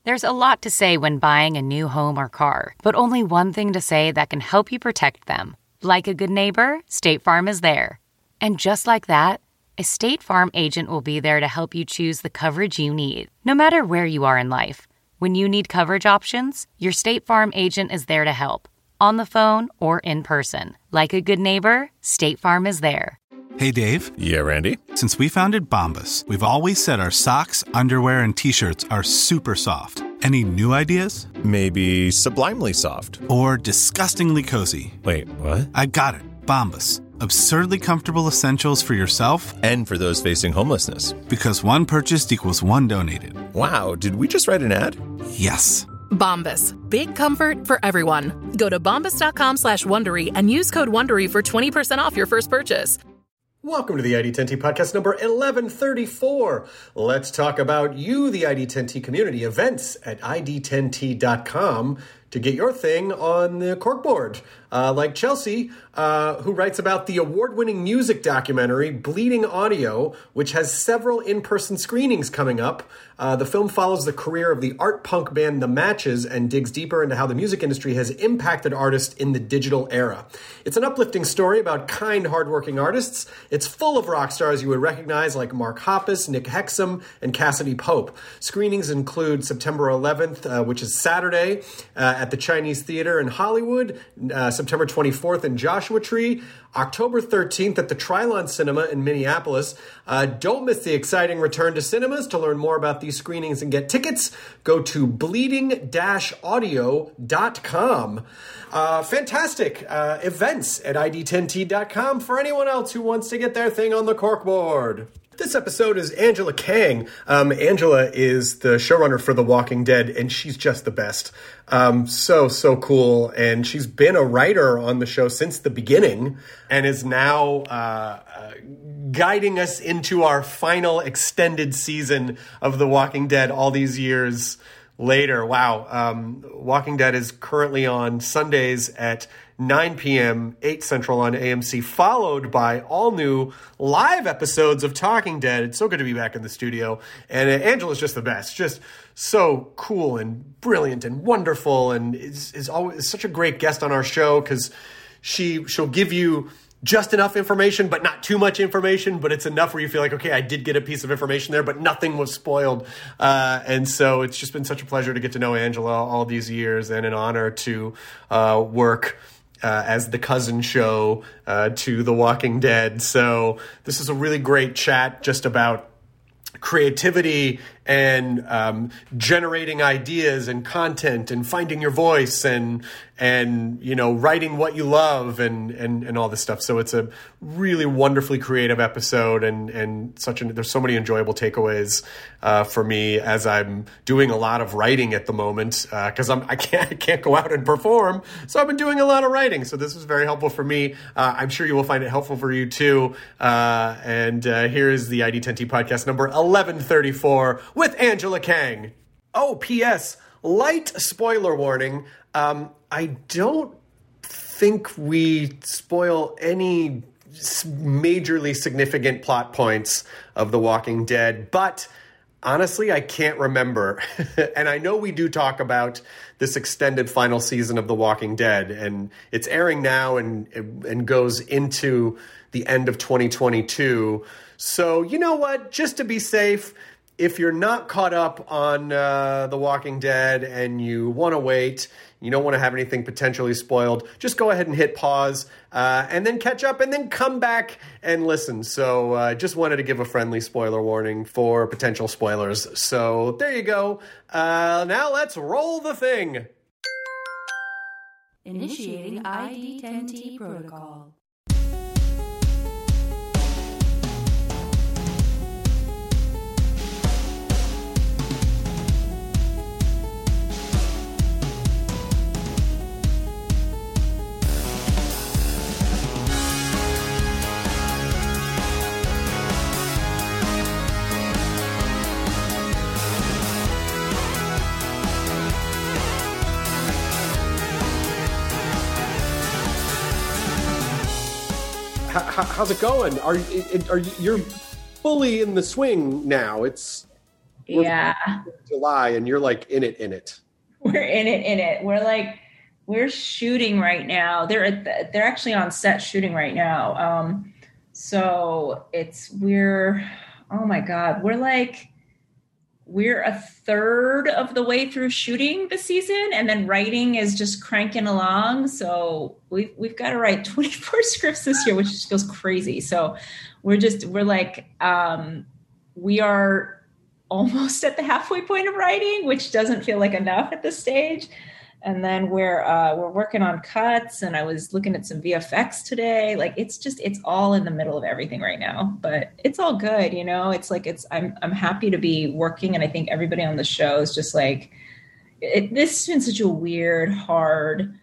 There's a lot to say when buying a new home or car, but only one thing to say that can help you protect them. Like a good neighbor, State Farm is there. And just like that, a State Farm agent will be there to help you choose the coverage you need, no matter where you are in life. When you need coverage options, your State Farm agent is there to help, on the phone or in person. Like a good neighbor, State Farm is there. Hey, Dave. Yeah, Randy. Since we founded Bombas, we've always said our socks, underwear, and T-shirts are super soft. Any new ideas? Maybe sublimely soft. Or disgustingly cozy. Wait, what? I got it. Bombas. Absurdly comfortable essentials for yourself and for those facing homelessness. Because one purchased equals one donated. Wow, did we just write an ad? Yes. Bombas. Big comfort for everyone. Go to bombas.com/Wondery and use code Wondery for 20% off your first purchase. Welcome to the ID10T podcast number 1134. Let's talk about you, the ID10T community, events at ID10T.com to get your thing on the corkboard. Like Chelsea, who writes about the award-winning music documentary Bleeding Audio, which has several in-person screenings coming up. The film follows the career of the art punk band The Matches and digs deeper into how the music industry has impacted artists in the digital era. It's an uplifting story about kind, hardworking artists. It's full of rock stars you would recognize like Mark Hoppus, Nick Hexum, and Cassidy Pope. Screenings include September 11th, which is Saturday, at the Chinese Theater in Hollywood, September 24th in Joshua Tree, October 13th at the Trilon Cinema in Minneapolis. Don't miss the exciting return to cinemas. To learn more about these screenings and get tickets, go to bleeding-audio.com. Fantastic events at ID10T.com for anyone else who wants to get their thing on the corkboard. This episode is Angela Kang. Angela is the showrunner for The Walking Dead, and she's just the best. So cool. And she's been a writer on the show since the beginning and is now guiding us into our final extended season of The Walking Dead all these years later. Wow. Walking Dead is currently on Sundays at 9 p.m., 8 Central on AMC, followed by all new live episodes of Talking Dead. It's so good to be back in the studio. And Angela's just the best. Just so cool and brilliant and wonderful, and is always such a great guest on our show because she'll give you just enough information, but not too much information, but it's enough where you feel like, okay, I did get a piece of information there, but nothing was spoiled. And so it's just been such a pleasure to get to know Angela all these years, and an honor to work as the cousin show to The Walking Dead. So this is a really great chat just about creativity and generating ideas and content and finding your voice and you know, writing what you love and all this stuff. So it's a really wonderfully creative episode and there's so many enjoyable takeaways for me as I'm doing a lot of writing at the moment because I can't go out and perform. So I've been doing a lot of writing. So this was very helpful for me. I'm sure you will find it helpful for you too. And here is the ID10T podcast number 1134 with Angela Kang. Oh, P.S. Light spoiler warning. I don't think we spoil any majorly significant plot points of The Walking Dead, but honestly, I can't remember. And I know we do talk about this extended final season of The Walking Dead, and it's airing now and goes into the end of 2022. So you know what? Just to be safe, if you're not caught up on The Walking Dead and you want to wait, you don't want to have anything potentially spoiled, just go ahead and hit pause and then catch up and then come back and listen. So just wanted to give a friendly spoiler warning for potential spoilers. So there you go. Now let's roll the thing. Initiating ID10T protocol. How's it going? Are you're fully in the swing now? It's Yeah. July, and you're like in it. We're in it. We're shooting right now. They're actually on set shooting right now. So oh my God, we're a third of the way through shooting the season, and then writing is just cranking along. So we've got to write 24 scripts this year, which just feels crazy. So we are almost at the halfway point of writing, which doesn't feel like enough at this stage. And then we're working on cuts, and I was looking at some VFX today. Like it's all in the middle of everything right now, but it's all good. You know, I'm happy to be working. And I think everybody on the show is just like, this has been such a weird, hard,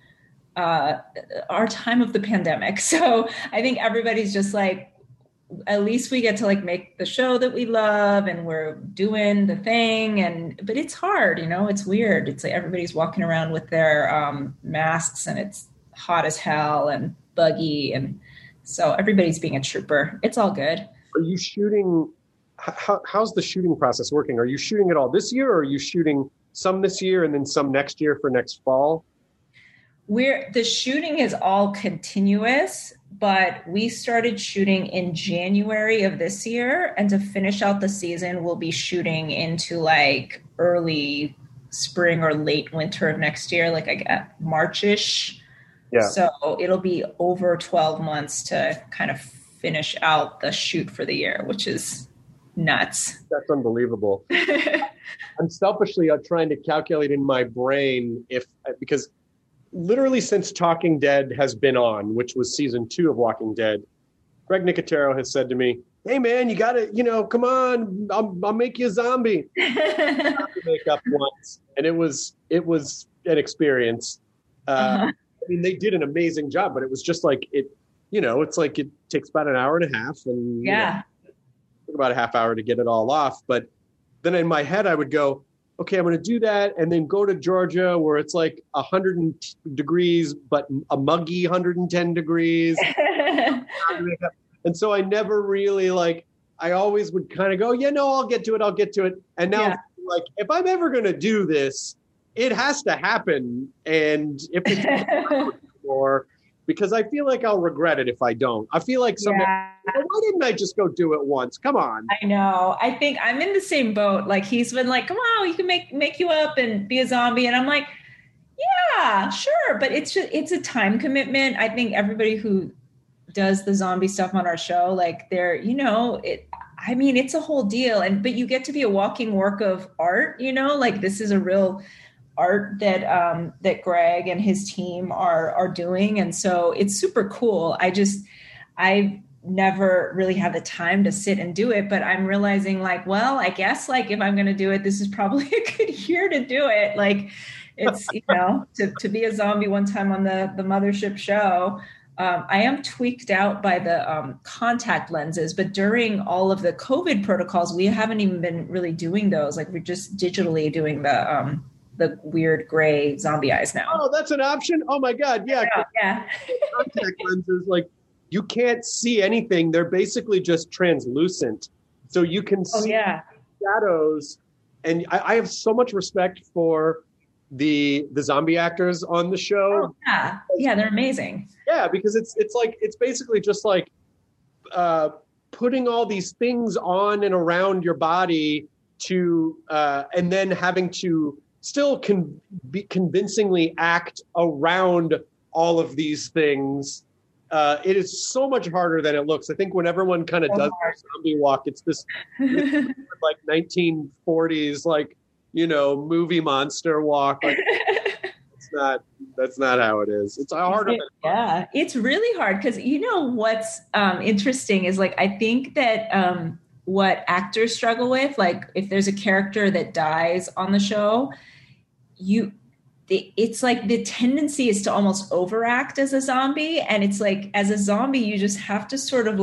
our time of the pandemic. So I think everybody's just like, at least we get to like make the show that we love, and we're doing the thing. But it's hard, you know, it's weird. It's like everybody's walking around with their masks, and it's hot as hell and buggy. And so everybody's being a trooper. It's all good. Are you shooting? How's the shooting process working? Are you shooting it all this year, or are you shooting some this year and then some next year for next fall? The shooting is all continuous, but we started shooting in January of this year. And to finish out the season, we'll be shooting into like early spring or late winter of next year, like I get March-ish. Yeah. So it'll be over 12 months to kind of finish out the shoot for the year, which is nuts. That's unbelievable. I'm selfishly trying to calculate in my brain because literally since Talking Dead has been on, which was season 2 of Walking Dead, Greg Nicotero has said to me, "Hey man, you gotta, come on, I'll make you a zombie." I have to make up once, and it was an experience. I mean, they did an amazing job, but it was just like it's like it takes about an hour and a half, and took about a half hour to get it all off. But then in my head, I would go, okay, I'm going to do that, and then go to Georgia where it's like 100 degrees, but a muggy 110 degrees. And so I never really I always would kind of go, I'll get to it. And now, if I'm ever going to do this, it has to happen. And if it's more, because I feel like I'll regret it if I don't. I feel like why didn't I just go do it once? Come on. I know. I think I'm in the same boat. Like he's been like, come on, you can make you up and be a zombie. And I'm like, yeah, sure. But it's a time commitment. I think everybody who does the zombie stuff on our show, like it's a whole deal. But you get to be a walking work of art, like this is a real art that Greg and his team are doing. And so it's super cool. I've never really had the time to sit and do it, but I'm realizing I guess if I'm going to do it, this is probably a good year to do it. Like it's, to be a zombie one time on the Mothership show. I am tweaked out by the contact lenses, but during all of the COVID protocols, we haven't even been really doing those. Like we're just digitally doing the weird gray zombie eyes now. Oh, that's an option? Oh my God. Yeah. Contact lenses, you can't see anything. They're basically just translucent. So you can see shadows. And I have so much respect for the zombie actors on the show. Oh, yeah, they're amazing. Yeah, because it's basically just putting all these things on and around your body to and then having to still convincingly act around all of these things. It is so much harder than it looks. I think when everyone kind of does their zombie walk, it's this 1940s, movie monster walk. That's not how it is. It's harder. Yeah, it's really hard because what's interesting is I think that what actors struggle with, if there's a character that dies on the show, it's the tendency is to almost overact as a zombie. And it's as a zombie, you just have to sort of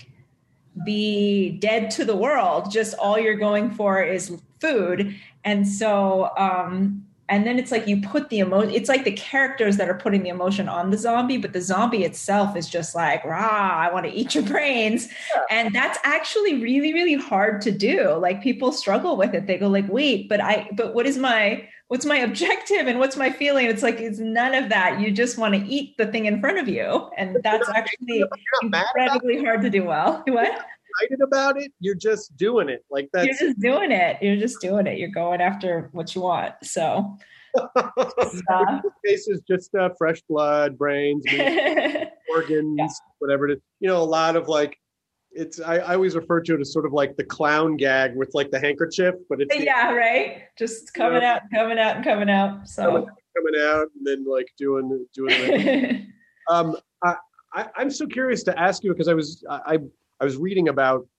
be dead to the world. Just all you're going for is food. And so and then it's like you put the emotion, it's like the characters that are putting the emotion on the zombie, but the zombie itself is just like, rah, I want to eat your brains. Yeah. And that's actually really, really hard to do. Like people struggle with it. They go like, wait, but what's my objective and what's my feeling? It's like, it's none of that. You just want to eat the thing in front of you. And that's actually incredibly hard to do well. What? Excited about it, you're just doing it. Like that's you're just doing it. You're going after what you want. So case is just fresh blood, brains, organs, whatever it is. You know, a lot of like I always refer to it as sort of like the clown gag with like the handkerchief, but it's right, just coming out. So coming out and then like doing it. I'm so curious to ask you, because I was reading about,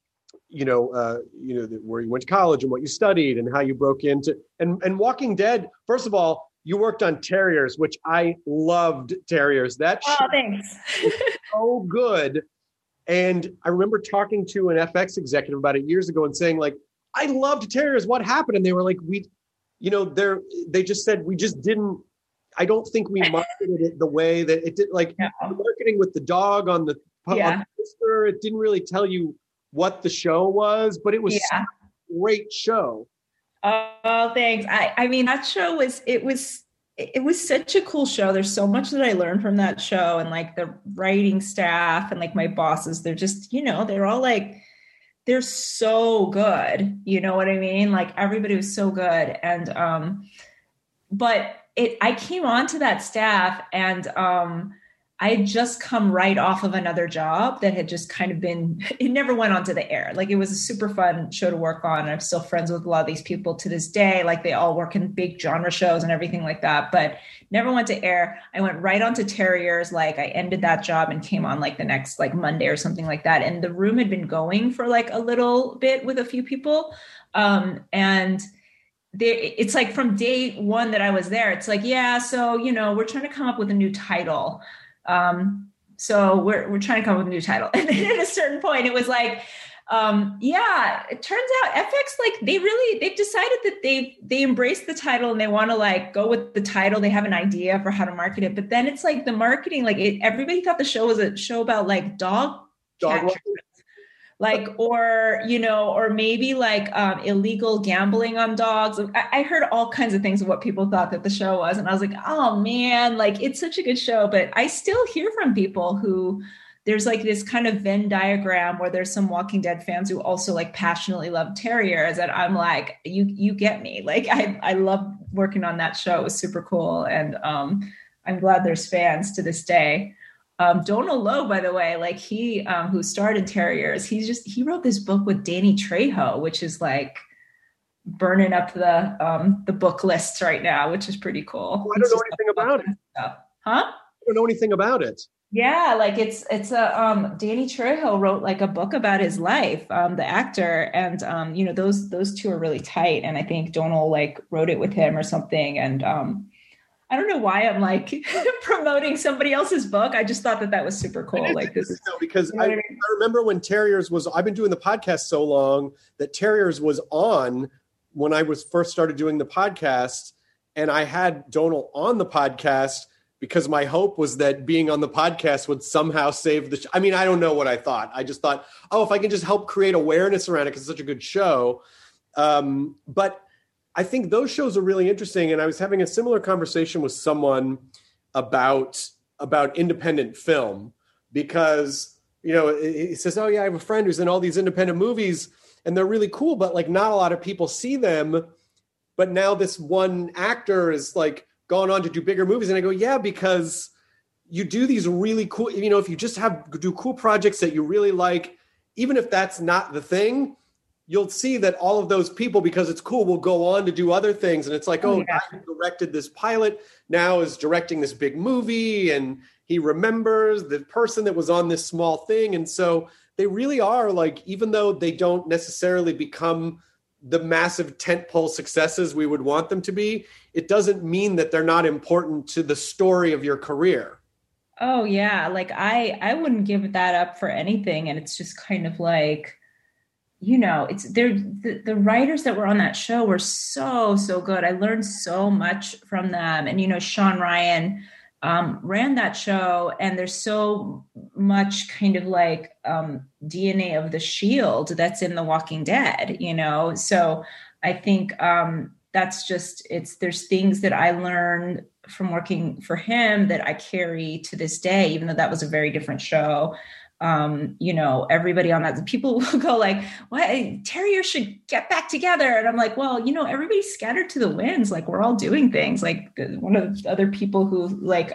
where you went to college and what you studied and how you broke into and Walking Dead. First of all, you worked on Terriers, which I loved. Terriers. That thanks. So good. And I remember talking to an FX executive about it years ago and saying like, I loved Terriers. What happened? And they were like, they just said, we just didn't. I don't think we marketed it the way that it did. Like marketing with the dog on the poster, it didn't really tell you what the show was, but it was a great show. Oh, thanks. I mean, that show it was such a cool show. There's so much that I learned from that show, and like the writing staff and like my bosses, they're just, they're all like, they're so good. You know what I mean? Like everybody was so good. And, I came onto that staff and, I had just come right off of another job that had just kind of it never went onto the air. Like it was a super fun show to work on. And I'm still friends with a lot of these people to this day. Like they all work in big genre shows and everything like that, but never went to air. I went right onto Terriers. Like I ended that job and came on like the next like Monday or something like that. And the room had been going for like a little bit with a few people. It's like from day one that I was there, it's like, so, we're trying to come up with a new title. So we're trying to come up with a new title. And then at a certain point, it was like, it turns out FX, like they've decided that they embrace the title and they want to like go with the title. They have an idea for how to market it. But then it's like the marketing, like everybody thought the show was a show about like dog catchers. Like, or maybe like illegal gambling on dogs. I heard all kinds of things of what people thought that the show was. And I was like, oh man, like it's such a good show. But I still hear from people who there's like this kind of Venn diagram where there's some Walking Dead fans who also like passionately love Terriers. And I'm like, you get me. Like I love working on that show. It was super cool. And I'm glad there's fans to this day. Donal Logue, by the way, like he, who starred in Terriers, he wrote this book with Danny Trejo, which is like burning up the book lists right now, which is pretty cool. Oh, I don't know anything about it. Huh? I don't know anything about it. Yeah, like it's Danny Trejo wrote like a book about his life, the actor, and those two are really tight, and I think Donal like wrote it with him or something, and I don't know why I'm like promoting somebody else's book. I just thought that was super cool. Like this is because I remember when Terriers I've been doing the podcast so long that Terriers was on when I was first started doing the podcast, and I had Donal on the podcast because my hope was that being on the podcast would somehow save the I mean, I don't know what I thought. I just thought, if I can just help create awareness around it because it's such a good show. But I think those shows are really interesting. And I was having a similar conversation with someone about independent film because, he says, oh yeah, I have a friend who's in all these independent movies and they're really cool, but like not a lot of people see them. But now this one actor is like gone on to do bigger movies. And I go, yeah, because you do these really cool, if you just do cool projects that you really like, even if that's not the thing, you'll see that all of those people, because it's cool, will go on to do other things. And it's like, guy who directed this pilot now is directing this big movie and he remembers the person that was on this small thing. And so they really are like, even though they don't necessarily become the massive tentpole successes we would want them to be, it doesn't mean that they're not important to the story of your career. Oh yeah. Like I wouldn't give that up for anything. And it's just kind of like, it's the writers that were on that show were so good. I learned so much from them. And, Sean Ryan ran that show, and there's so much kind of like DNA of the Shield that's in The Walking Dead, So I think that's just, there's things that I learned from working for him that I carry to this day, even though that was a very different show. Everybody on that, people will go like, why Terrier should get back together. And I'm like, well, everybody's scattered to the winds. Like, we're all doing things. Like, one of the other people who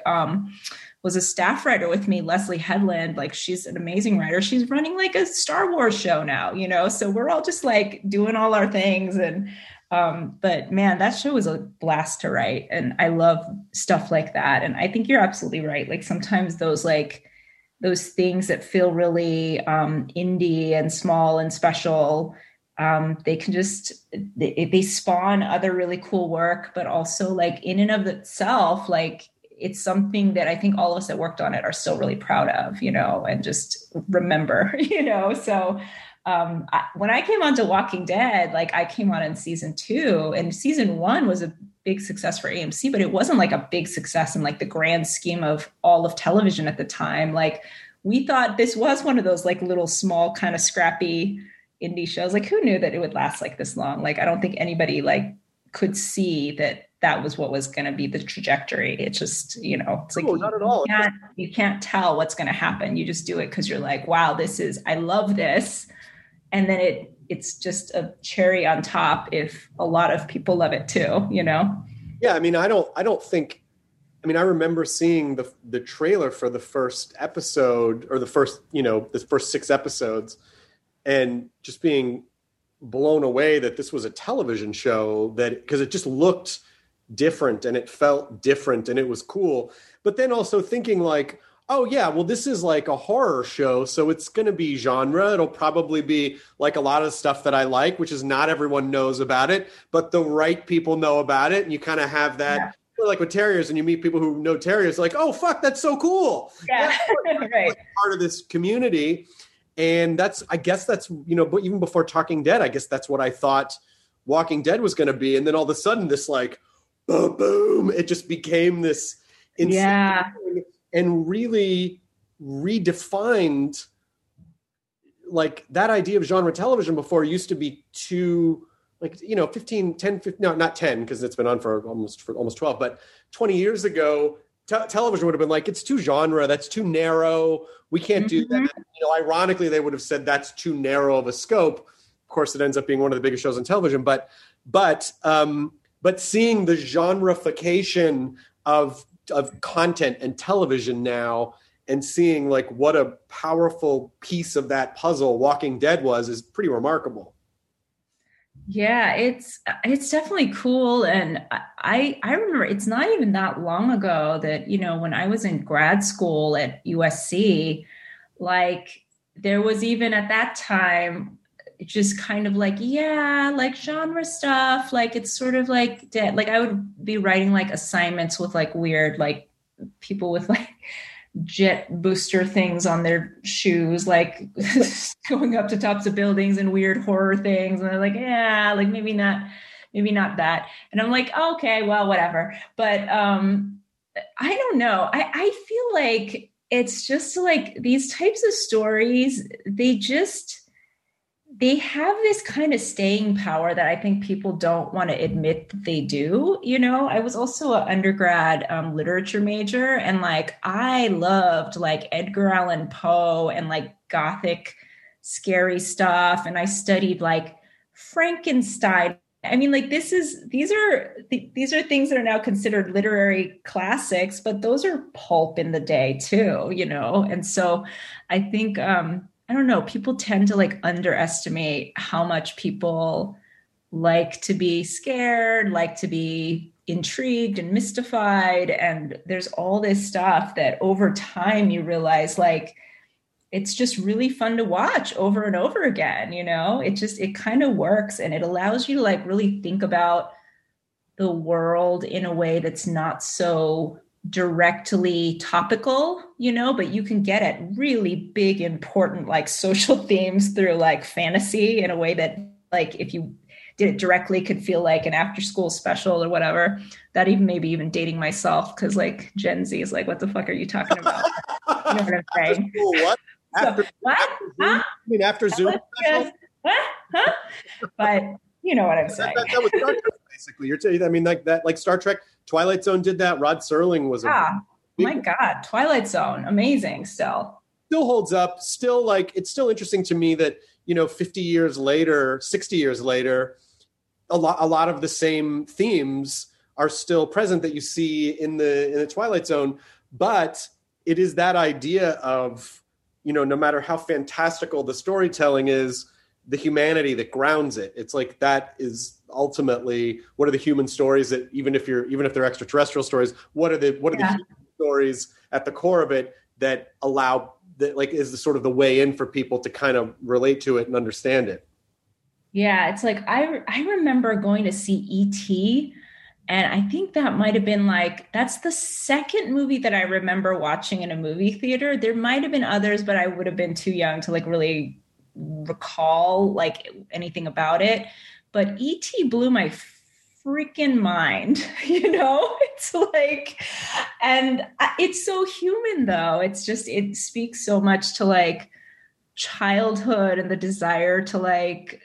was a staff writer with me, Leslie Headland, like, she's an amazing writer. She's running like a Star Wars show now, so we're all just like doing all our things. And, but man, that show was a blast to write. And I love stuff like that. And I think you're absolutely right. Like, sometimes those things that feel really indie and small and special, they can just, they spawn other really cool work, but also like in and of itself, like it's something that I think all of us that worked on it are still really proud of, and just remember, so when I came on to Walking Dead, like I came on in season 2, and season 1 was a big success for AMC, but it wasn't like a big success in like the grand scheme of all of television at the time. Like, we thought this was one of those like little small kind of scrappy indie shows. Like, who knew that it would last like this long? Like, I don't think anybody like could see that was what was going to be the trajectory. It's just, it's like, not at all. You can't tell what's going to happen. You just do it because you're like, wow, I love this. And then it's just a cherry on top if a lot of people love it too, Yeah. I mean, I remember seeing the trailer for the first episode, or the first 6 episodes, and just being blown away that this was a television show, because it just looked different and it felt different and it was cool. But then also thinking like, oh yeah, well, this is like a horror show, so it's going to be genre. It'll probably be like a lot of stuff that I like, which is not everyone knows about it, but the right people know about it. And you kind of have that, like with terriers, and you meet people who know terriers, like, oh, fuck, that's so cool. Yeah, right. Like part of this community. And I guess that's, but even before Talking Dead, I guess that's what I thought Walking Dead was going to be. And then all of a sudden this like, boom, boom, it just became this insane thing. And really redefined, like, that idea of genre television before used to be too, like, 15, no, not 10, because it's been on for almost 12, but 20 years ago, television would have been like, it's too genre, that's too narrow, we can't do that. Ironically, they would have said that's too narrow of a scope. Of course, it ends up being one of the biggest shows on television, but seeing the genreification of content and television now, and seeing like what a powerful piece of that puzzle Walking Dead was, is pretty remarkable. Yeah, it's definitely cool. And I remember it's not even that long ago that, when I was in grad school at USC, like there was even at that time just kind of like, like genre stuff, like it's sort of like dead. Like I would be writing like assignments with like weird, like people with like jet booster things on their shoes, like going up to tops of buildings and weird horror things. And they're like, like maybe not that. And I'm like, oh, okay, well, whatever. But I don't know. I feel like it's just like these types of stories, they have this kind of staying power that I think people don't want to admit that they do. I was also an undergrad literature major, and like I loved like Edgar Allan Poe and like Gothic scary stuff. And I studied like Frankenstein. I mean, like these are things that are now considered literary classics, but those are pulp in the day too, And so I think, I don't know, people tend to like underestimate how much people like to be scared, like to be intrigued and mystified. And there's all this stuff that over time you realize like, it's just really fun to watch over and over again. It kind of works, and it allows you to like really think about the world in a way that's not so directly topical, but you can get at really big, important, like social themes through like fantasy in a way that like if you did it directly could feel like an after school special or whatever. That even maybe even dating myself, because like Gen Z is like, what the fuck are you talking about? You know what I'm saying? What? After, what? After Zoom? Huh? You mean after Zoom? What? Huh? But you know what I'm saying. That was Star Trek, basically. You're telling, I mean, like that, like Star Trek, Twilight Zone did that. Rod Serling was my God, Twilight Zone, amazing. Still holds up. Still, like, it's still interesting to me that 50 years later, 60 years later, a lot of the same themes are still present that you see in the Twilight Zone. But it is that idea of, no matter how fantastical the storytelling is, the humanity that grounds it. It's like that is ultimately what are the human stories that even if they're extraterrestrial stories, what are the human stories at the core of it that allow that, like, is the sort of the way in for people to kind of relate to it and understand it. Yeah, it's like I remember going to see E.T. and I think that might have been like, that's the second movie that I remember watching in a movie theater. There might have been others, but I would have been too young to like really recall like anything about it. But E.T. blew my freaking mind, it's like, and it's so human though. It's just, it speaks so much to like childhood and the desire to like,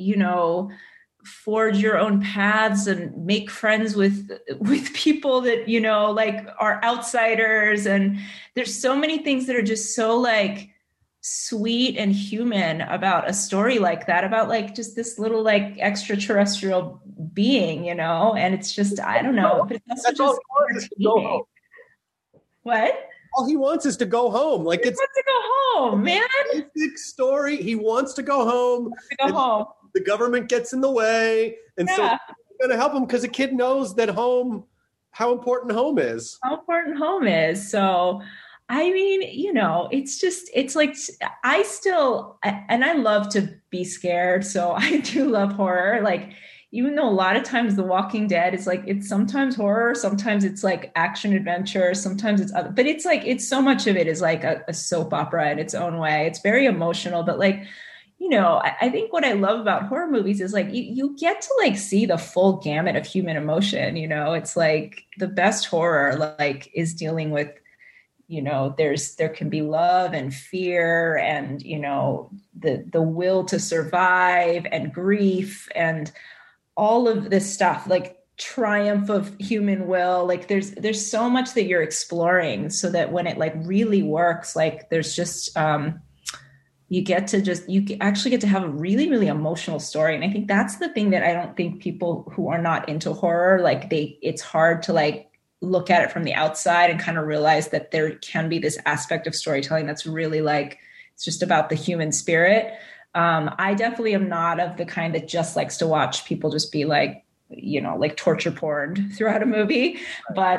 forge your own paths and make friends with people that, like are outsiders. And there's so many things that are just so like sweet and human about a story like that, about like just this little like extraterrestrial being, and it's just, I don't know, but it's also just entertaining. What? All he wants is to go home. Like, he wants to go home, man. Basic story. He wants to go home. The government gets in the way, and so we're going to help him because the kid knows that how important home is. How important home is. So, I mean, it's like and I love to be scared. So I do love horror. Like, even though a lot of times The Walking Dead is like, it's sometimes horror, sometimes it's like action adventure, sometimes it's other, but it's like, it's so much of it is like a soap opera in its own way. It's very emotional, but like, I think what I love about horror movies is like, you get to like see the full gamut of human emotion. It's like the best horror like is dealing with, there can be love and fear and, the will to survive and grief and all of this stuff, like triumph of human will. Like there's so much that you're exploring, so that when it like really works, like there's just, you actually get to have a really, really emotional story. And I think that's the thing that I don't think people who are not into horror, like it's hard to like look at it from the outside and kind of realize that there can be this aspect of storytelling that's really like, it's just about the human spirit. I definitely am not of the kind that just likes to watch people just be like, like torture porn throughout a movie. But,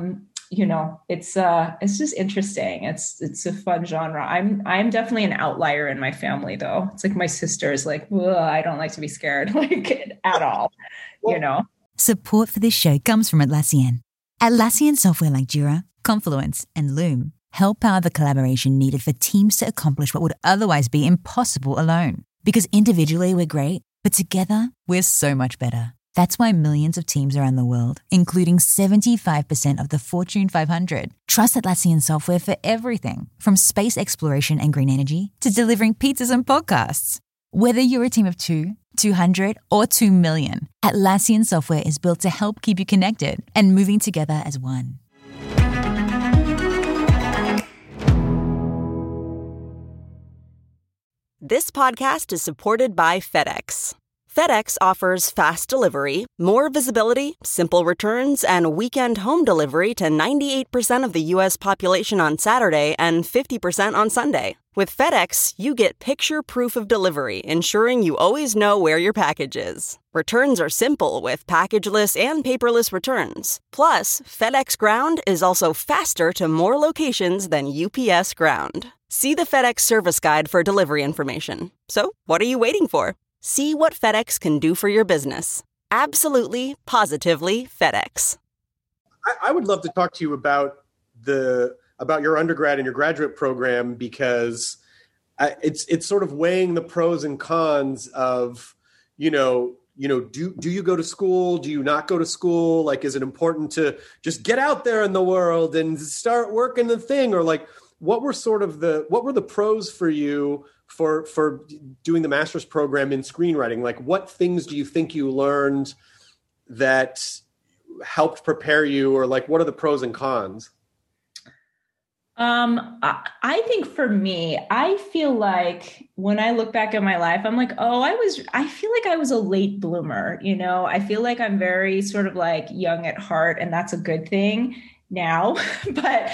it's just interesting. It's a fun genre. I'm definitely an outlier in my family though. It's like my sister is like, I don't like to be scared like at all, Support for this show comes from Atlassian. Atlassian software like Jira, Confluence, and Loom help power the collaboration needed for teams to accomplish what would otherwise be impossible alone. Because individually we're great, but together we're so much better. That's why millions of teams around the world, including 75% of the Fortune 500, trust Atlassian software for everything from space exploration and green energy to delivering pizzas and podcasts. Whether you're a team of 2, 200, or 2 million, Atlassian software is built to help keep you connected and moving together as one. This podcast is supported by FedEx. FedEx offers fast delivery, more visibility, simple returns, and weekend home delivery to 98% of the U.S. population on Saturday and 50% on Sunday. With FedEx, you get picture proof of delivery, ensuring you always know where your package is. Returns are simple with packageless and paperless returns. Plus, FedEx Ground is also faster to more locations than UPS Ground. See the FedEx service guide for delivery information. So, what are you waiting for? See what FedEx can do for your business. Absolutely, positively FedEx. I would love to talk to you about your undergrad and your graduate program, because it's sort of weighing the pros and cons of, do you go to school? Do you not go to school? Like, is it important to just get out there in the world and start working the thing? Or like, what were the pros for you for doing the master's program in screenwriting? Like, what things do you think you learned that helped prepare you, or like, what are the pros and cons? I think for me, I feel like when I look back at my life, I'm like, I feel like I was a late bloomer. I feel like I'm very sort of like young at heart, and that's a good thing now. But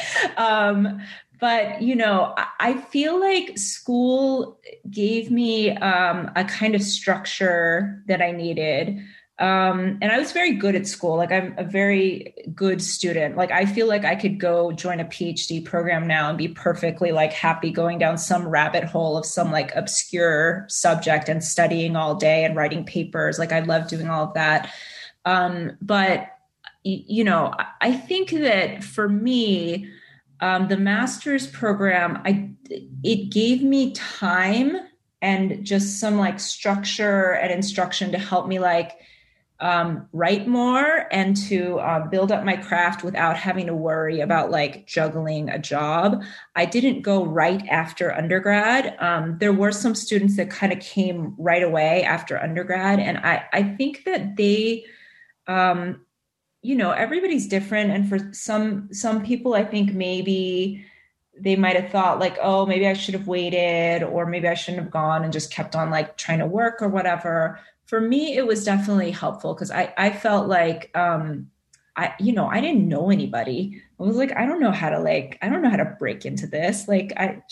I feel like school gave me a kind of structure that I needed. And I was very good at school. Like, I'm a very good student. Like, I feel like I could go join a PhD program now and be perfectly like happy going down some rabbit hole of some like obscure subject and studying all day and writing papers. Like, I love doing all of that. But I think that for me, the master's program, it gave me time and just some like structure and instruction to help me like write more and to build up my craft without having to worry about like juggling a job. I didn't go right after undergrad. There were some students that kind of came right away after undergrad. And I think that they, everybody's different. And for some people, I think maybe they might have thought like, oh, maybe I should have waited, or maybe I shouldn't have gone and just kept on like trying to work or whatever. For me, it was definitely helpful because I felt like, I didn't know anybody. I was like, I don't know how to break into this. Like,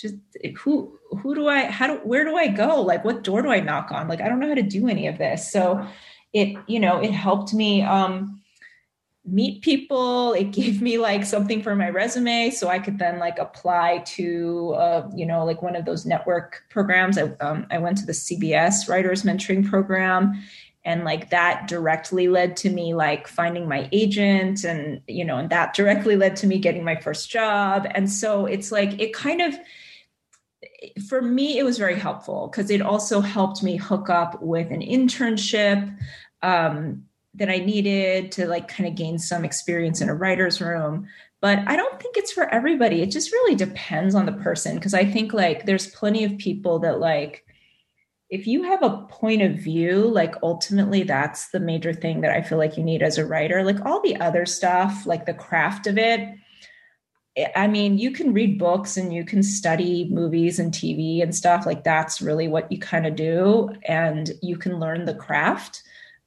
where do I go? Like, what door do I knock on? Like, I don't know how to do any of this. So it helped me, meet people. It gave me like something for my resume so I could then like apply to, like one of those network programs. I went to the CBS Writers Mentoring Program, and like that directly led to me like finding my agent, and that directly led to me getting my first job. And so it's like, it kind of, for me, it was very helpful because it also helped me hook up with an internship, that I needed to like kind of gain some experience in a writer's room. But I don't think it's for everybody. It just really depends on the person. Cause I think like there's plenty of people that like, if you have a point of view, like ultimately that's the major thing that I feel like you need as a writer. Like all the other stuff, like the craft of it, I mean, you can read books and you can study movies and TV and stuff. Like that's really what you kind of do. And you can learn the craft.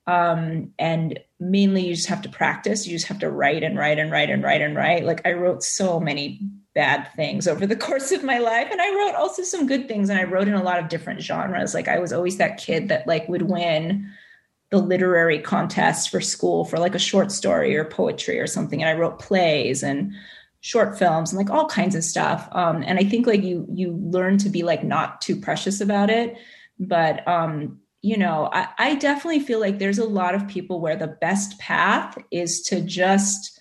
And mainly you just have to practice. You just have to write and write and write and write and write. Like I wrote so many bad things over the course of my life. And I wrote also some good things. And I wrote in a lot of different genres. Like I was always that kid that like would win the literary contest for school for like a short story or poetry or something. And I wrote plays and short films and like all kinds of stuff. And I think like you learn to be like not too precious about it. But, I definitely feel like there's a lot of people where the best path is to just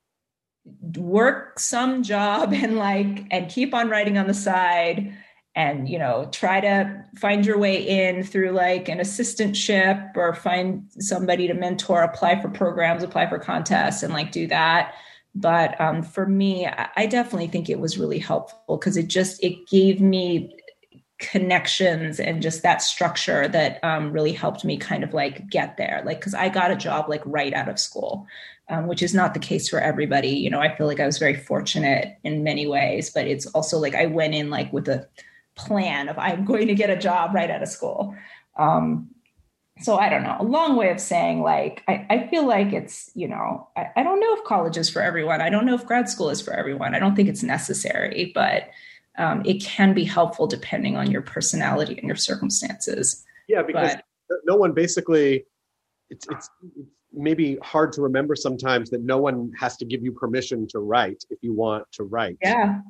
work some job and keep on writing on the side and, try to find your way in through like an assistantship or find somebody to mentor, apply for programs, apply for contests and like do that. But for me, I definitely think it was really helpful because it gave me connections and just that structure that really helped me kind of like get there. Like, cause I got a job like right out of school, which is not the case for everybody. I feel like I was very fortunate in many ways, but it's also like I went in like with a plan of I'm going to get a job right out of school. So I don't know, a long way of saying like, I feel like it's, I don't know if college is for everyone. I don't know if grad school is for everyone. I don't think it's necessary, but it can be helpful depending on your personality and your circumstances. Yeah, because no one basically, it's maybe hard to remember sometimes that no one has to give you permission to write if you want to write. Yeah.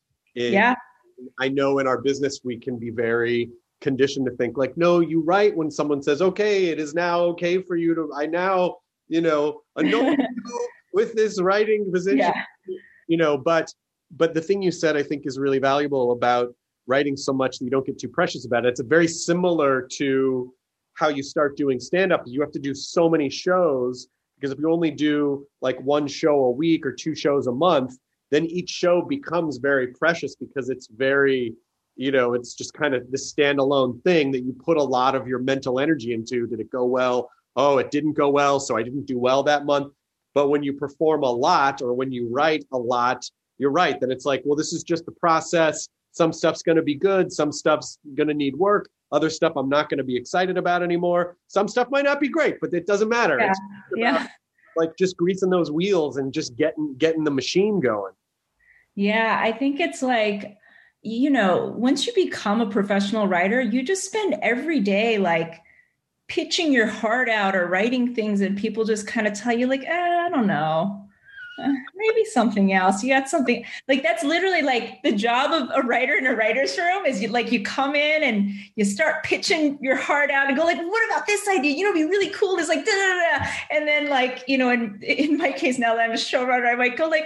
I know in our business, we can be very conditioned to think like, no, you write when someone says, okay, it is now okay for you to, I now, annul you with this writing position. Yeah. You know, but the thing you said, I think, is really valuable about writing so much that you don't get too precious about it. It's very similar to how you start doing stand-up. You have to do so many shows, because if you only do like one show a week or 2 shows a month, then each show becomes very precious, because it's very, you know, it's just kind of this standalone thing that you put a lot of your mental energy into. Did it go well? Oh, it didn't go well, so I didn't do well that month. But when you perform a lot, or when you write a lot, you're right. Then it's like, well, this is just the process. Some stuff's going to be good. Some stuff's going to need work. Other stuff I'm not going to be excited about anymore. Some stuff might not be great, but it doesn't matter. Yeah. It's about, like, just greasing those wheels and just getting the machine going. Yeah, I think it's like, you know, once you become a professional writer, you just spend every day like pitching your heart out or writing things, and people just kind of tell you like, I don't know. Maybe something else. You got something like that's literally like the job of a writer in a writer's room is you come in and you start pitching your heart out and go like, what about this idea? You know, it'd be really cool. It's like, da, da, da. And then like, you know, in my case, now that I'm a showrunner, I might go like,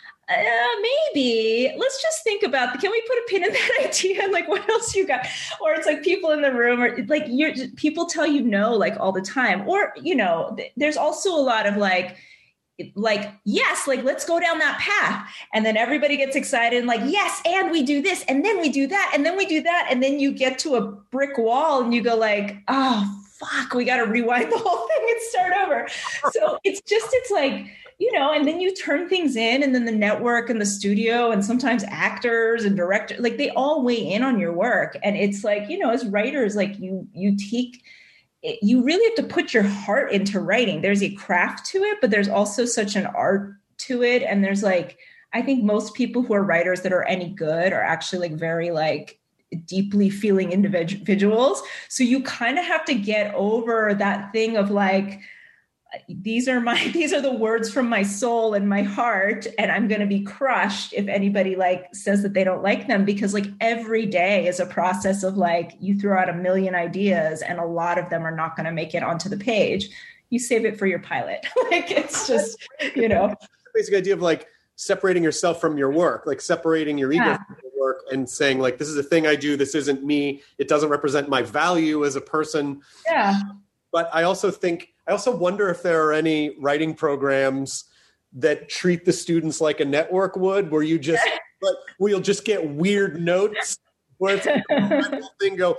maybe let's just think about, can we put a pin in that idea? And like, what else you got? Or it's like people in the room, or like people tell you no, like all the time. Or, you know, there's also a lot of like, yes, like, let's go down that path. And then everybody gets excited and like, yes, and we do this, and then we do that, and then we do that. And then you get to a brick wall and you go like, oh, fuck, we got to rewind the whole thing and start over. So it's like, you know, and then you turn things in, and then the network and the studio and sometimes actors and directors, like they all weigh in on your work. And it's like, you know, as writers, like you really have to put your heart into writing. There's a craft to it, but there's also such an art to it. And there's like, I think most people who are writers that are any good are actually like very like deeply feeling individuals. So you kind of have to get over that thing of like, these are the words from my soul and my heart, and I'm going to be crushed if anybody like says that they don't like them, because like every day is a process of like, you throw out a million ideas and a lot of them are not going to make it onto the page. You save it for your pilot. Like, it's just, you know, the basic idea of like separating yourself from your work, like separating your ego from your work and saying like, this is a thing I do. This isn't me. It doesn't represent my value as a person. Yeah. But I also wonder if there are any writing programs that treat the students like a network would, where you'll just get weird notes where it's like a thing go,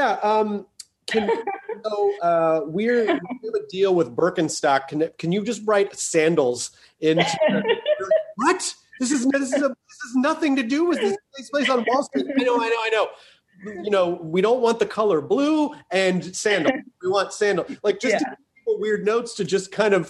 we have a deal with Birkenstock. Can you just write sandals in? What? This is nothing to do with this place on Wall Street. I know. You know, we don't want the color blue and sandal. We want sandal. Like, just to give people weird notes to just kind of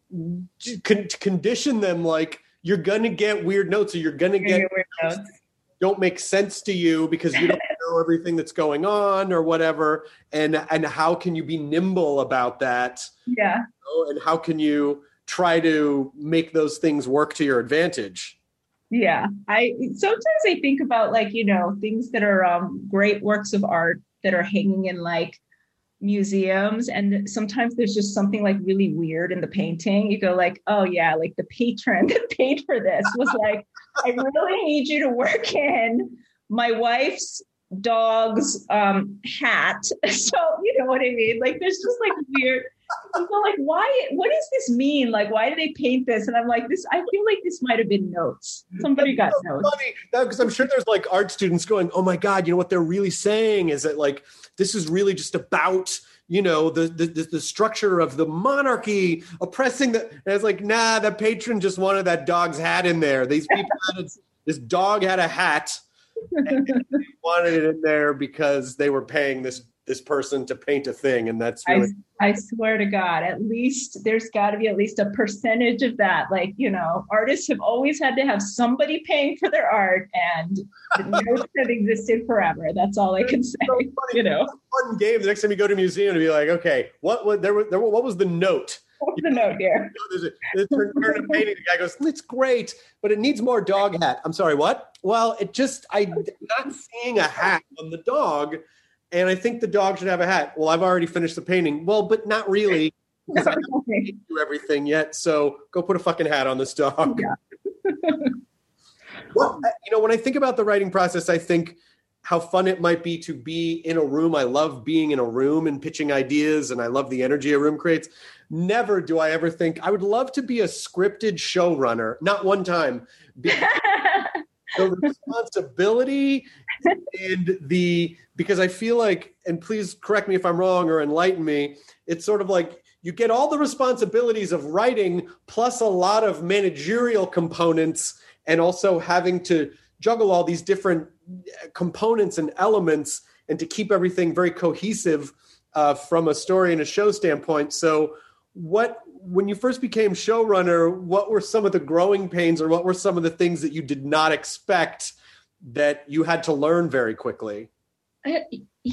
condition them. Like, you're gonna get weird notes, or you're gonna get weird notes that don't make sense to you because you don't know everything that's going on or whatever. And how can you be nimble about that? Yeah. You know? And how can you try to make those things work to your advantage? Yeah. Sometimes I think about like, you know, things that are great works of art that are hanging in like museums. And sometimes there's just something like really weird in the painting. You go like, oh yeah, like the patron that paid for this was like, I really need you to work in my wife's dog's hat. So, you know what I mean? Like, there's just like weird, people like, what does this mean? Like, why did they paint this? And I'm like, I feel like this might've been notes. Somebody got notes. Funny, because I'm sure there's like art students going, oh my God, you know what they're really saying is that like, this is really just about, you know, the structure of the monarchy oppressing the, and it's like, nah, the patron just wanted that dog's hat in there. These people this dog had a hat and they wanted it in there because they were paying this person to paint a thing. And that's really, I swear to God, at least there's got to be at least a percentage of that. Like, you know, artists have always had to have somebody paying for their art, and the notes have existed forever. That's all I can say. So funny. You know, it's a fun game. The next time you go to a museum to be like, okay, what was the note? What's the note here? There's a turn of painting. The guy goes, it's great, but it needs more dog hat. I'm sorry, what? Well, I'm not seeing a hat on the dog. And I think the dog should have a hat. Well, I've already finished the painting. Well, but not really. because I haven't paid you everything yet. So go put a fucking hat on this dog. Yeah. Well, when I think about the writing process, I think how fun it might be to be in a room. I love being in a room and pitching ideas, and I love the energy a room creates. Never do I ever think I would love to be a scripted showrunner. Not one time. The responsibility because I feel like, and please correct me if I'm wrong or enlighten me, it's sort of like you get all the responsibilities of writing plus a lot of managerial components and also having to juggle all these different components and elements and to keep everything very cohesive from a story and a show standpoint. So when you first became showrunner, what were some of the growing pains or what were some of the things that you did not expect that you had to learn very quickly? I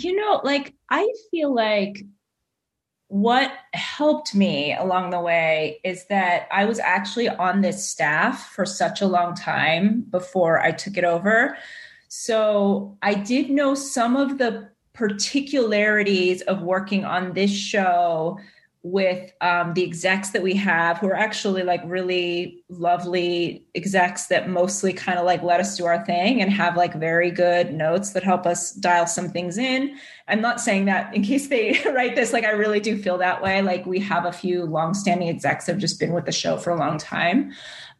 feel like what helped me along the way is that I was actually on this staff for such a long time before I took it over. So I did know some of the particularities of working on this show with the execs that we have, who are actually like really lovely execs that mostly kind of like let us do our thing and have like very good notes that help us dial some things in. I'm not saying that in case they write this, like I really do feel that way. Like we have a few longstanding execs that have just been with the show for a long time.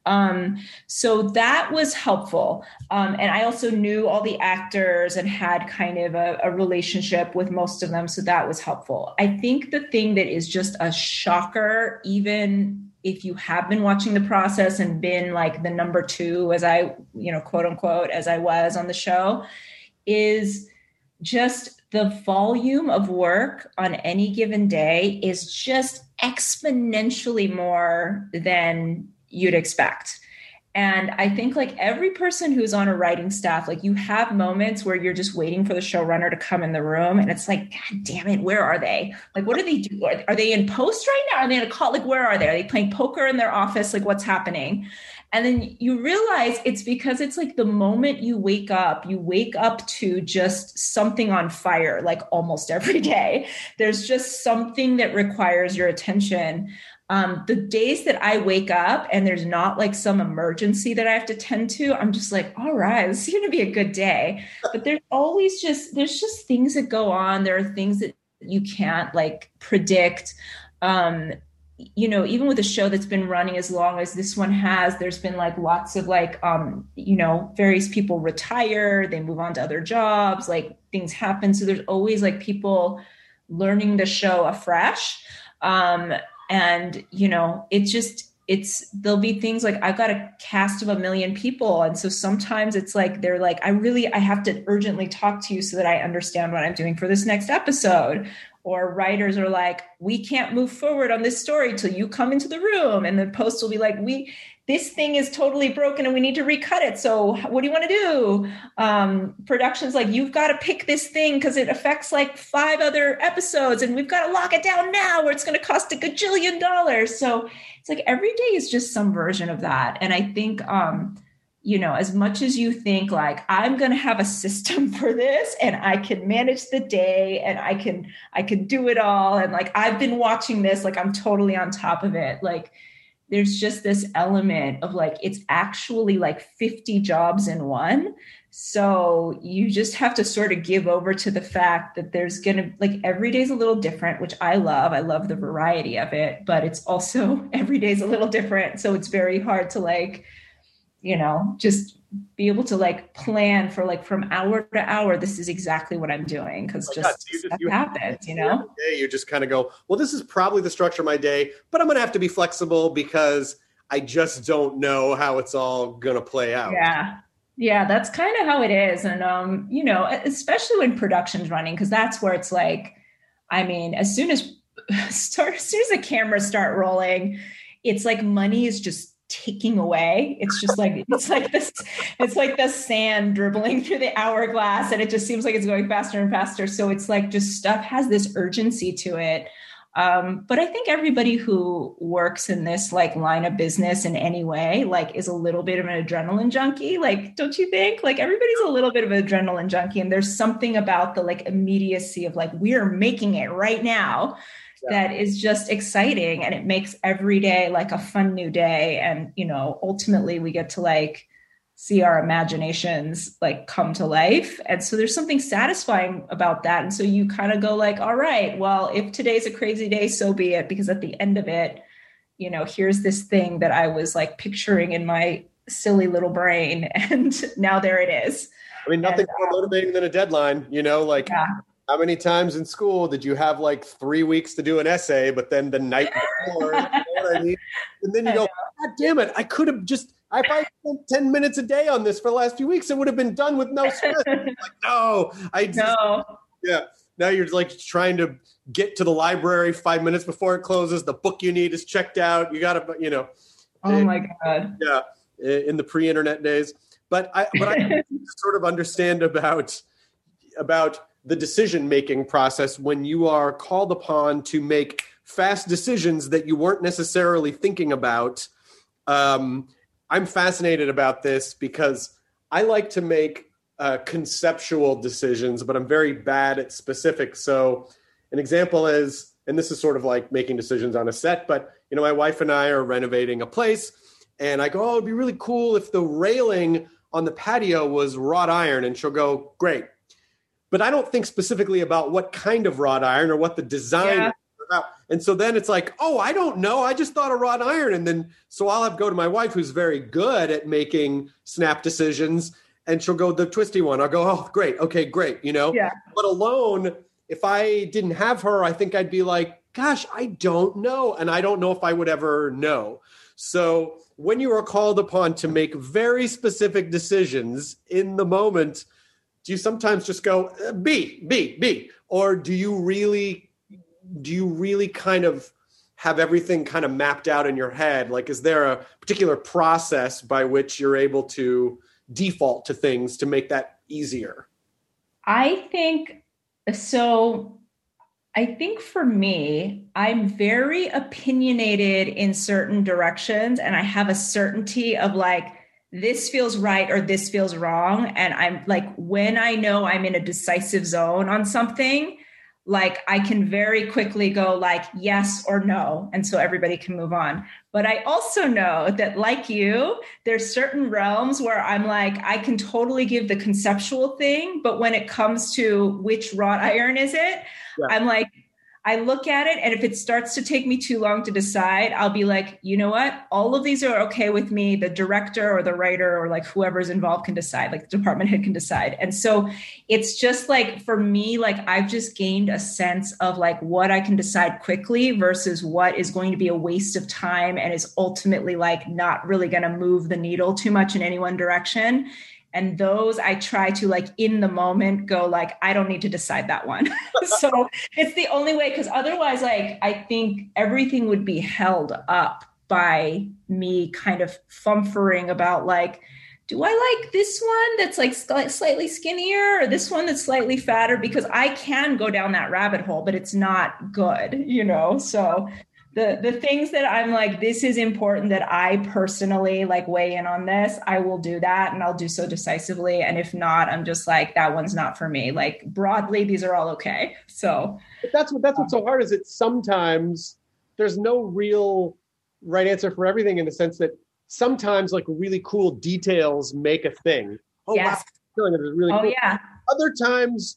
So that was helpful. And I also knew all the actors and had kind of a relationship with most of them. So that was helpful. I think the thing that is just a shocker, even if you have been watching the process and been like the number two, as I, quote unquote, as I was on the show, is just the volume of work on any given day is just exponentially more than you'd expect. And I think like every person who's on a writing staff, like you have moments where you're just waiting for the showrunner to come in the room and it's like, God damn it, where are they? Like, what do they do? Are they in post right now? Are they in a call? Like, where are they? Are they playing poker in their office? Like, what's happening? And then you realize it's because it's like the moment you wake up to just something on fire, like almost every day. There's just something that requires your attention. The days that I wake up and there's not like some emergency that I have to tend to, I'm just like, all right, this is going to be a good day. But there's just things that go on. There are things that you can't like predict. Even with a show that's been running as long as this one has, there's been like lots of like, various people retire, they move on to other jobs, like things happen. So there's always like people learning the show afresh. And, there'll be things like I've got a cast of 1 million people. And so sometimes it's like, they're like, I have to urgently talk to you so that I understand what I'm doing for this next episode. Or writers are like, we can't move forward on this story till you come into the room. And the post will be like, this thing is totally broken and we need to recut it. So what do you want to do? Production's like, you've got to pick this thing because it affects like 5 other episodes and we've got to lock it down now or it's going to cost $1 gajillion. So it's like every day is just some version of that. And I think, as much as you think like, I'm going to have a system for this and I can manage the day and I can do it all. And like, I've been watching this, like I'm totally on top of it. Like, there's just this element of like, it's actually like 50 jobs in one. So you just have to sort of give over to the fact that there's going to like every day's a little different, which I love the variety of it, but it's also every day's a little different. So it's very hard to like, just be able to like plan for like from hour to hour, this is exactly what I'm doing. Cause stuff happens, You just kind of go, well, this is probably the structure of my day, but I'm going to have to be flexible because I just don't know how it's all going to play out. Yeah. That's kind of how it is. And, especially when production's running, cause that's where it's like, I mean, as soon as the cameras start rolling, it's like money is just ticking away. It's just like, it's like the sand dribbling through the hourglass and it just seems like it's going faster and faster. So it's like just stuff has this urgency to it. But I think everybody who works in this like line of business in any way, like is a little bit of an adrenaline junkie. Like, don't you think? Like everybody's a little bit of an adrenaline junkie. And there's something about the like immediacy of like, we're making it right now that is just exciting, and it makes every day like a fun new day. And, ultimately we get to like see our imaginations like come to life. And so there's something satisfying about that. And so you kind of go like, all right, well, if today's a crazy day, so be it, because at the end of it, here's this thing that I was like picturing in my silly little brain, and now there it is. I mean, nothing more motivating than a deadline, How many times in school did you have like 3 weeks to do an essay, but then the night before, what I mean? And then you go, God damn it, I could have just, if I spent 10 minutes a day on this for the last few weeks, it would have been done with no stress. Like, no, yeah. Now you're like trying to get to the library 5 minutes before it closes. The book you need is checked out. You got to, Oh my God. Yeah. In the pre-internet days. But I sort of understand about the decision-making process when you are called upon to make fast decisions that you weren't necessarily thinking about. I'm fascinated about this because I like to make conceptual decisions, but I'm very bad at specifics. So an example is, and this is sort of like making decisions on a set, but my wife and I are renovating a place, and I go, it'd be really cool if the railing on the patio was wrought iron. And she'll go, great. But I don't think specifically about what kind of wrought iron or what the design is about. And so then it's like, I don't know. I just thought of wrought iron. And then, so I'll have to go to my wife, who's very good at making snap decisions. And she'll go the twisty one. I'll go, oh, great. Okay, great. Yeah. But alone, if I didn't have her, I think I'd be like, gosh, I don't know. And I don't know if I would ever know. So when you are called upon to make very specific decisions in the moment, do you sometimes just go B, or do you really kind of have everything kind of mapped out in your head? Like, is there a particular process by which you're able to default to things to make that easier? I think for me, I'm very opinionated in certain directions, and I have a certainty of like, this feels right or this feels wrong. And I'm like, when I know I'm in a decisive zone on something, like I can very quickly go like yes or no. And so everybody can move on. But I also know that like you, there's certain realms where I'm like, I can totally give the conceptual thing. But when it comes to which wrought iron is it, I'm like, I look at it, and if it starts to take me too long to decide, I'll be like, you know what? All of these are okay with me. The director or the writer or like whoever's involved can decide, like the department head can decide. And so it's just like, for me, like I've just gained a sense of like what I can decide quickly versus what is going to be a waste of time and is ultimately like not really going to move the needle too much in any one direction. And those I try to like in the moment go like, I don't need to decide that one. So it's the only way, because otherwise, like, I think everything would be held up by me kind of fumfering about like, do I like this one that's like slightly skinnier or this one that's slightly fatter? Because I can go down that rabbit hole, but it's not good, So the things that I'm like, this is important that I personally like weigh in on this, I will do that, and I'll do so decisively. And if not, I'm just like, that one's not for me. Like broadly, these are all okay. So but that's what's so hard, is that sometimes there's no real right answer for everything, in the sense that sometimes like really cool details make a thing. Oh, yes. Wow, feeling it is really cool. Yeah. Other times,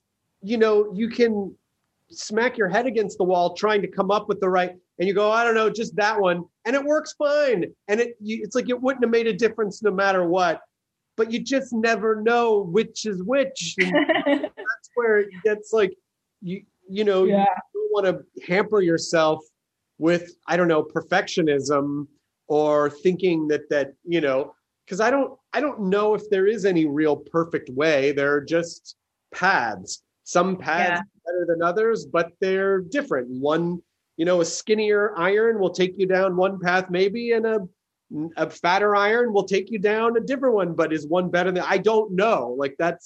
you can smack your head against the wall trying to come up with the right, and you go, I don't know, just that one. And it works fine. And it's like, it wouldn't have made a difference no matter what, but you just never know which is which. And that's where it gets like, you don't want to hamper yourself with, I don't know, perfectionism or thinking that, because I don't know if there is any real perfect way. There are just paths. Some paths are better than others, but they're different. One, a skinnier iron will take you down one path maybe, and a fatter iron will take you down a different one. But is one better than? I don't know. Like that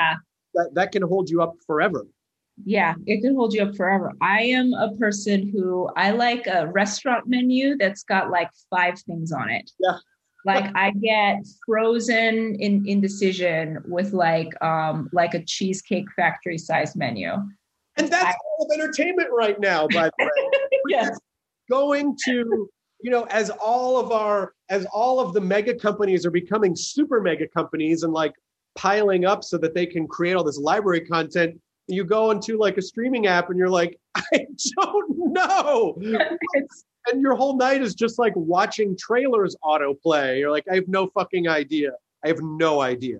can hold you up forever. Yeah, it can hold you up forever. I am a person who I like a restaurant menu that's got like 5 things on it. Yeah. Like I get frozen in indecision with like a Cheesecake Factory size menu. And that's all of entertainment right now, by the way. Yes. going to, as all of the mega companies are becoming super mega companies and like piling up so that they can create all this library content, you go into like a streaming app and you're like, I don't know. And your whole night is just like watching trailers autoplay. You're like, I have no fucking idea. I have no idea.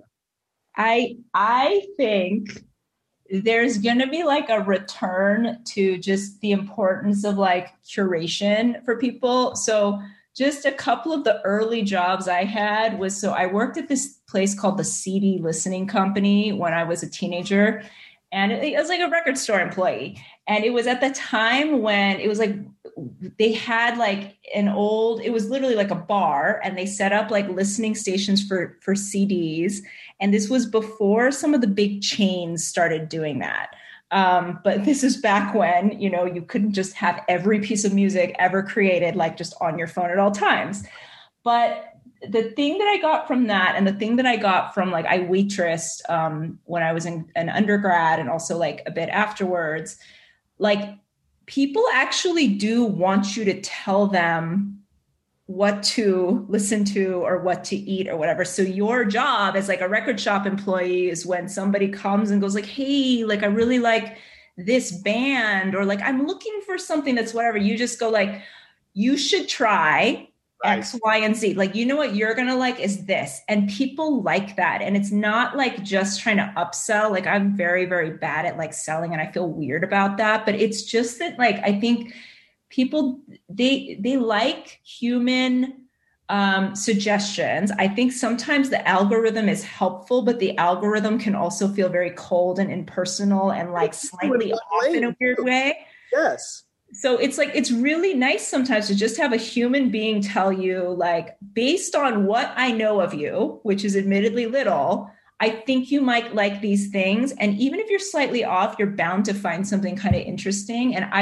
I think there's going to be like a return to just the importance of like curation for people. So just a couple of the early jobs I had was, so I worked at this place called the CD Listening Company when I was a teenager. And it was like a record store employee. And it was at the time when it was like, they had like it was literally like a bar, and they set up like listening stations for CDs. And this was before some of the big chains started doing that. But this is back when, you couldn't just have every piece of music ever created, like just on your phone at all times. But the thing that I got from that, and the thing that I got from like, I waitressed when I was in an undergrad and also like a bit afterwards, like people actually do want you to tell them what to listen to or what to eat or whatever. So your job as like a record shop employee is when somebody comes and goes like, hey, like I really like this band, or like I'm looking for something that's whatever. You just go like, you should try X, Y, and Z. Like, what you're going to like is this. And people like that. And it's not like just trying to upsell. Like I'm very, very bad at like selling, and I feel weird about that. But it's just that like, I think people, they like human suggestions. I think sometimes the algorithm is helpful, but the algorithm can also feel very cold and impersonal and like slightly off in a weird way. Yes. So it's like, it's really nice sometimes to just have a human being tell you, like, based on what I know of you, which is admittedly little, I think you might like these things. And even if you're slightly off, you're bound to find something kind of interesting. And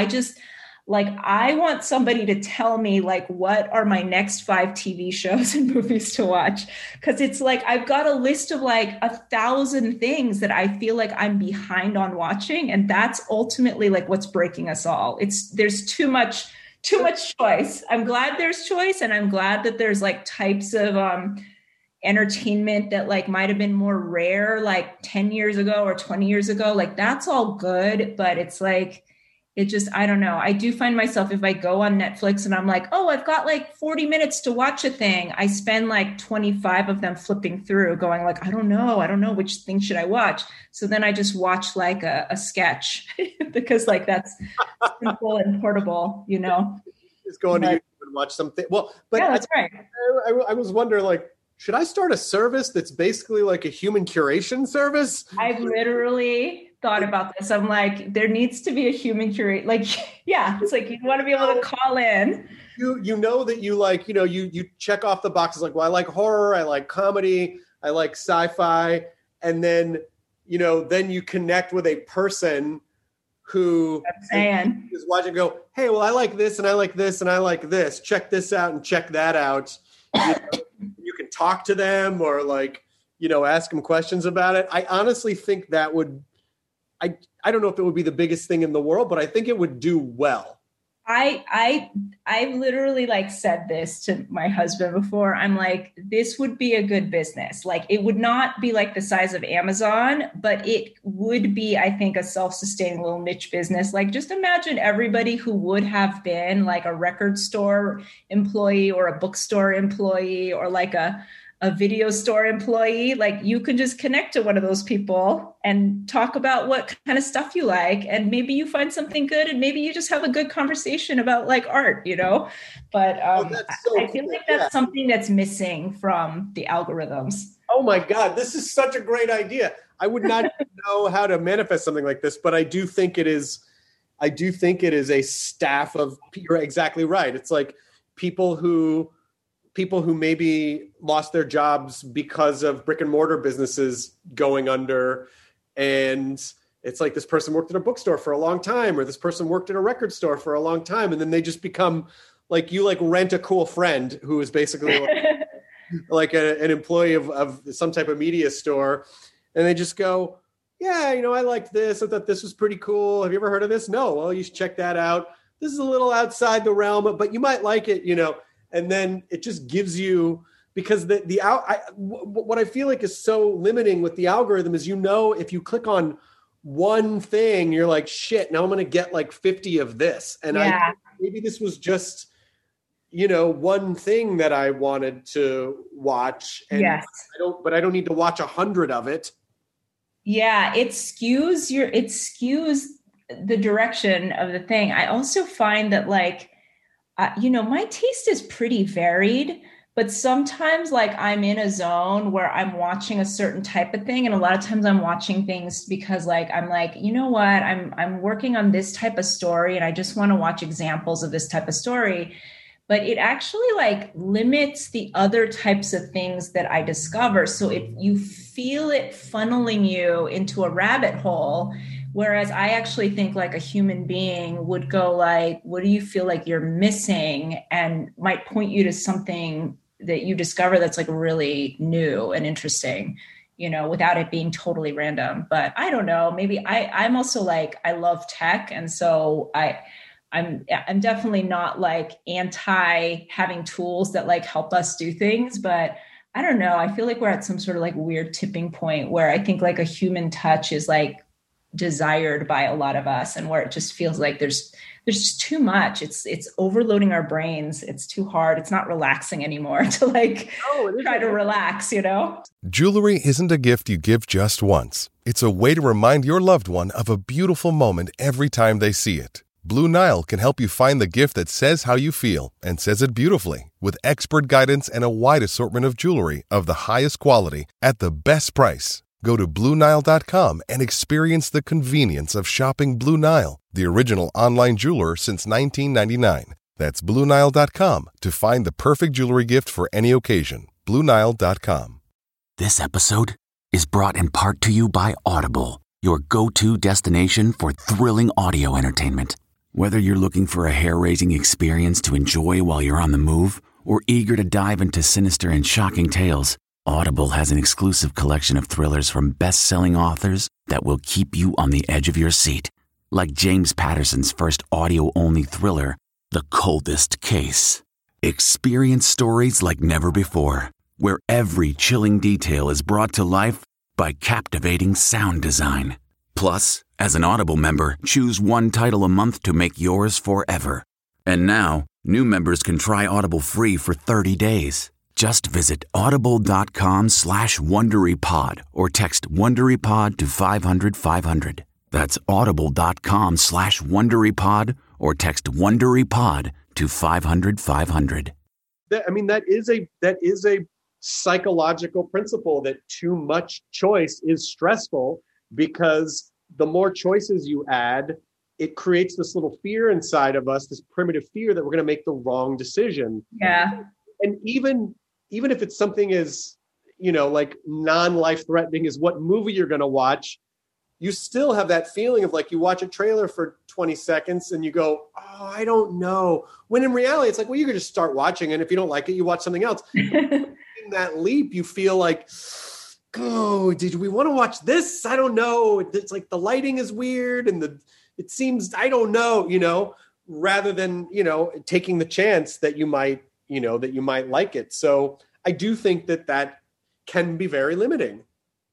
I want somebody to tell me like, what are my next 5 TV shows and movies to watch? Cause it's like, I've got a list of like 1,000 things that I feel like I'm behind on watching. And that's ultimately like what's breaking us all. There's too much choice. I'm glad there's choice. And I'm glad that there's like types of, entertainment that like might've been more rare, like 10 years ago or 20 years ago. Like that's all good. But it's like, I don't know. I do find myself, if I go on Netflix and I'm like, oh, I've got like 40 minutes to watch a thing, I spend like 25 of them flipping through going like, I don't know which thing should I watch. So then I just watch like a sketch because like that's simple and portable, Just go on YouTube and watch something. Well, but yeah, that's right. I was wondering like, should I start a service that's basically like a human curation service? I've literally thought about this. I'm like, there needs to be a human curate. Like, yeah, it's like you want to be able to call in. You know that you like, you check off the boxes like, well, I like horror, I like comedy, I like sci-fi, and then then you connect with a person who is watching and go, hey, well, I like this and I like this and I like this. Check this out and check that out. You can talk to them or like, ask them questions about it. I honestly think that would, I don't know if it would be the biggest thing in the world, but I think it would do well. I've literally like said this to my husband before. I'm like, this would be a good business. Like it would not be like the size of Amazon, but it would be, I think, a self-sustaining little niche business. Like just imagine everybody who would have been like a record store employee or a bookstore employee or like a video store employee, like you can just connect to one of those people and talk about what kind of stuff you like. And maybe you find something good and maybe you just have a good conversation about like art, but I feel like that's something that's missing from the algorithms. Oh my God, this is such a great idea. I would not know how to manifest something like this, but I do think it is a staff of, you're exactly right. It's like people who maybe lost their jobs because of brick and mortar businesses going under. And it's like this person worked at a bookstore for a long time, or this person worked at a record store for a long time. And then they just become like, you like rent a cool friend who is basically like an employee of some type of media store. And they just go, yeah, I liked this. I thought this was pretty cool. Have you ever heard of this? No. Well, you should check that out. this is a little outside the realm, but you might like it, you know. And then it just gives you, because what I feel like is so limiting with the algorithm is, you know, if you click on one thing, you're like, shit, now I'm going to get like 50 of this. And maybe this was just, you know, one thing that I wanted to watch. And I don't need to watch 100 of it. Yeah. It skews the direction of the thing. I also find that like, you know, my taste is pretty varied, but sometimes like I'm in a zone where I'm watching a certain type of thing. And a lot of times I'm watching things because like, I'm like, you know what, I'm working on this type of story and I just want to watch examples of this type of story. But it actually like limits the other types of things that I discover. So if you feel it funneling you into a rabbit hole, whereas I actually think like a human being would go like, what do you feel like you're missing? And might point you to something that you discover that's like really new and interesting, you know, without it being totally random. But I don't know, maybe I'm also like, I love tech. And so I'm definitely not like anti having tools that like help us do things, but I don't know. I feel like we're at some sort of like weird tipping point where I think like a human touch is like desired by a lot of us, and where it just feels like there's just too much. It's overloading our brains. It's too hard. It's not relaxing anymore to like try to relax, you know? Jewelry isn't a gift you give just once. It's a way to remind your loved one of a beautiful moment every time they see it. Blue Nile can help you find the gift that says how you feel and says it beautifully, with expert guidance and a wide assortment of jewelry of the highest quality at the best price. Go to BlueNile.com and experience the convenience of shopping Blue Nile, the original online jeweler since 1999. That's BlueNile.com to find the perfect jewelry gift for any occasion. BlueNile.com. This episode is brought in part to you by Audible, your go-to destination for thrilling audio entertainment. Whether you're looking for a hair-raising experience to enjoy while you're on the move, or eager to dive into sinister and shocking tales, Audible has an exclusive collection of thrillers from best-selling authors that will keep you on the edge of your seat. Like James Patterson's first audio-only thriller, The Coldest Case. Experience stories like never before, where every chilling detail is brought to life by captivating sound design. Plus, as an Audible member, choose one title a month to make yours forever. And now, new members can try Audible free for 30 days. Just visit audible.com/WonderyPod or text WonderyPod to 500-500. That's audible.com/WonderyPod or text WonderyPod to 500-500. I mean, that is a psychological principle that too much choice is stressful, because the more choices you add, it creates this little fear inside of us, this primitive fear that we're going to make the wrong decision. Yeah. And even if it's something as, you know, like non-life threatening as what movie you're going to watch, you still have that feeling of like, you watch a trailer for 20 seconds and you go, oh, I don't know. When in reality, it's like, well, you could just start watching, and if you don't like it, you watch something else. In that leap, you feel like, oh, did we want to watch this? I don't know. It's like the lighting is weird and it seems, I don't know, you know, rather than, you know, taking the chance that you might like it. So I do think that can be very limiting.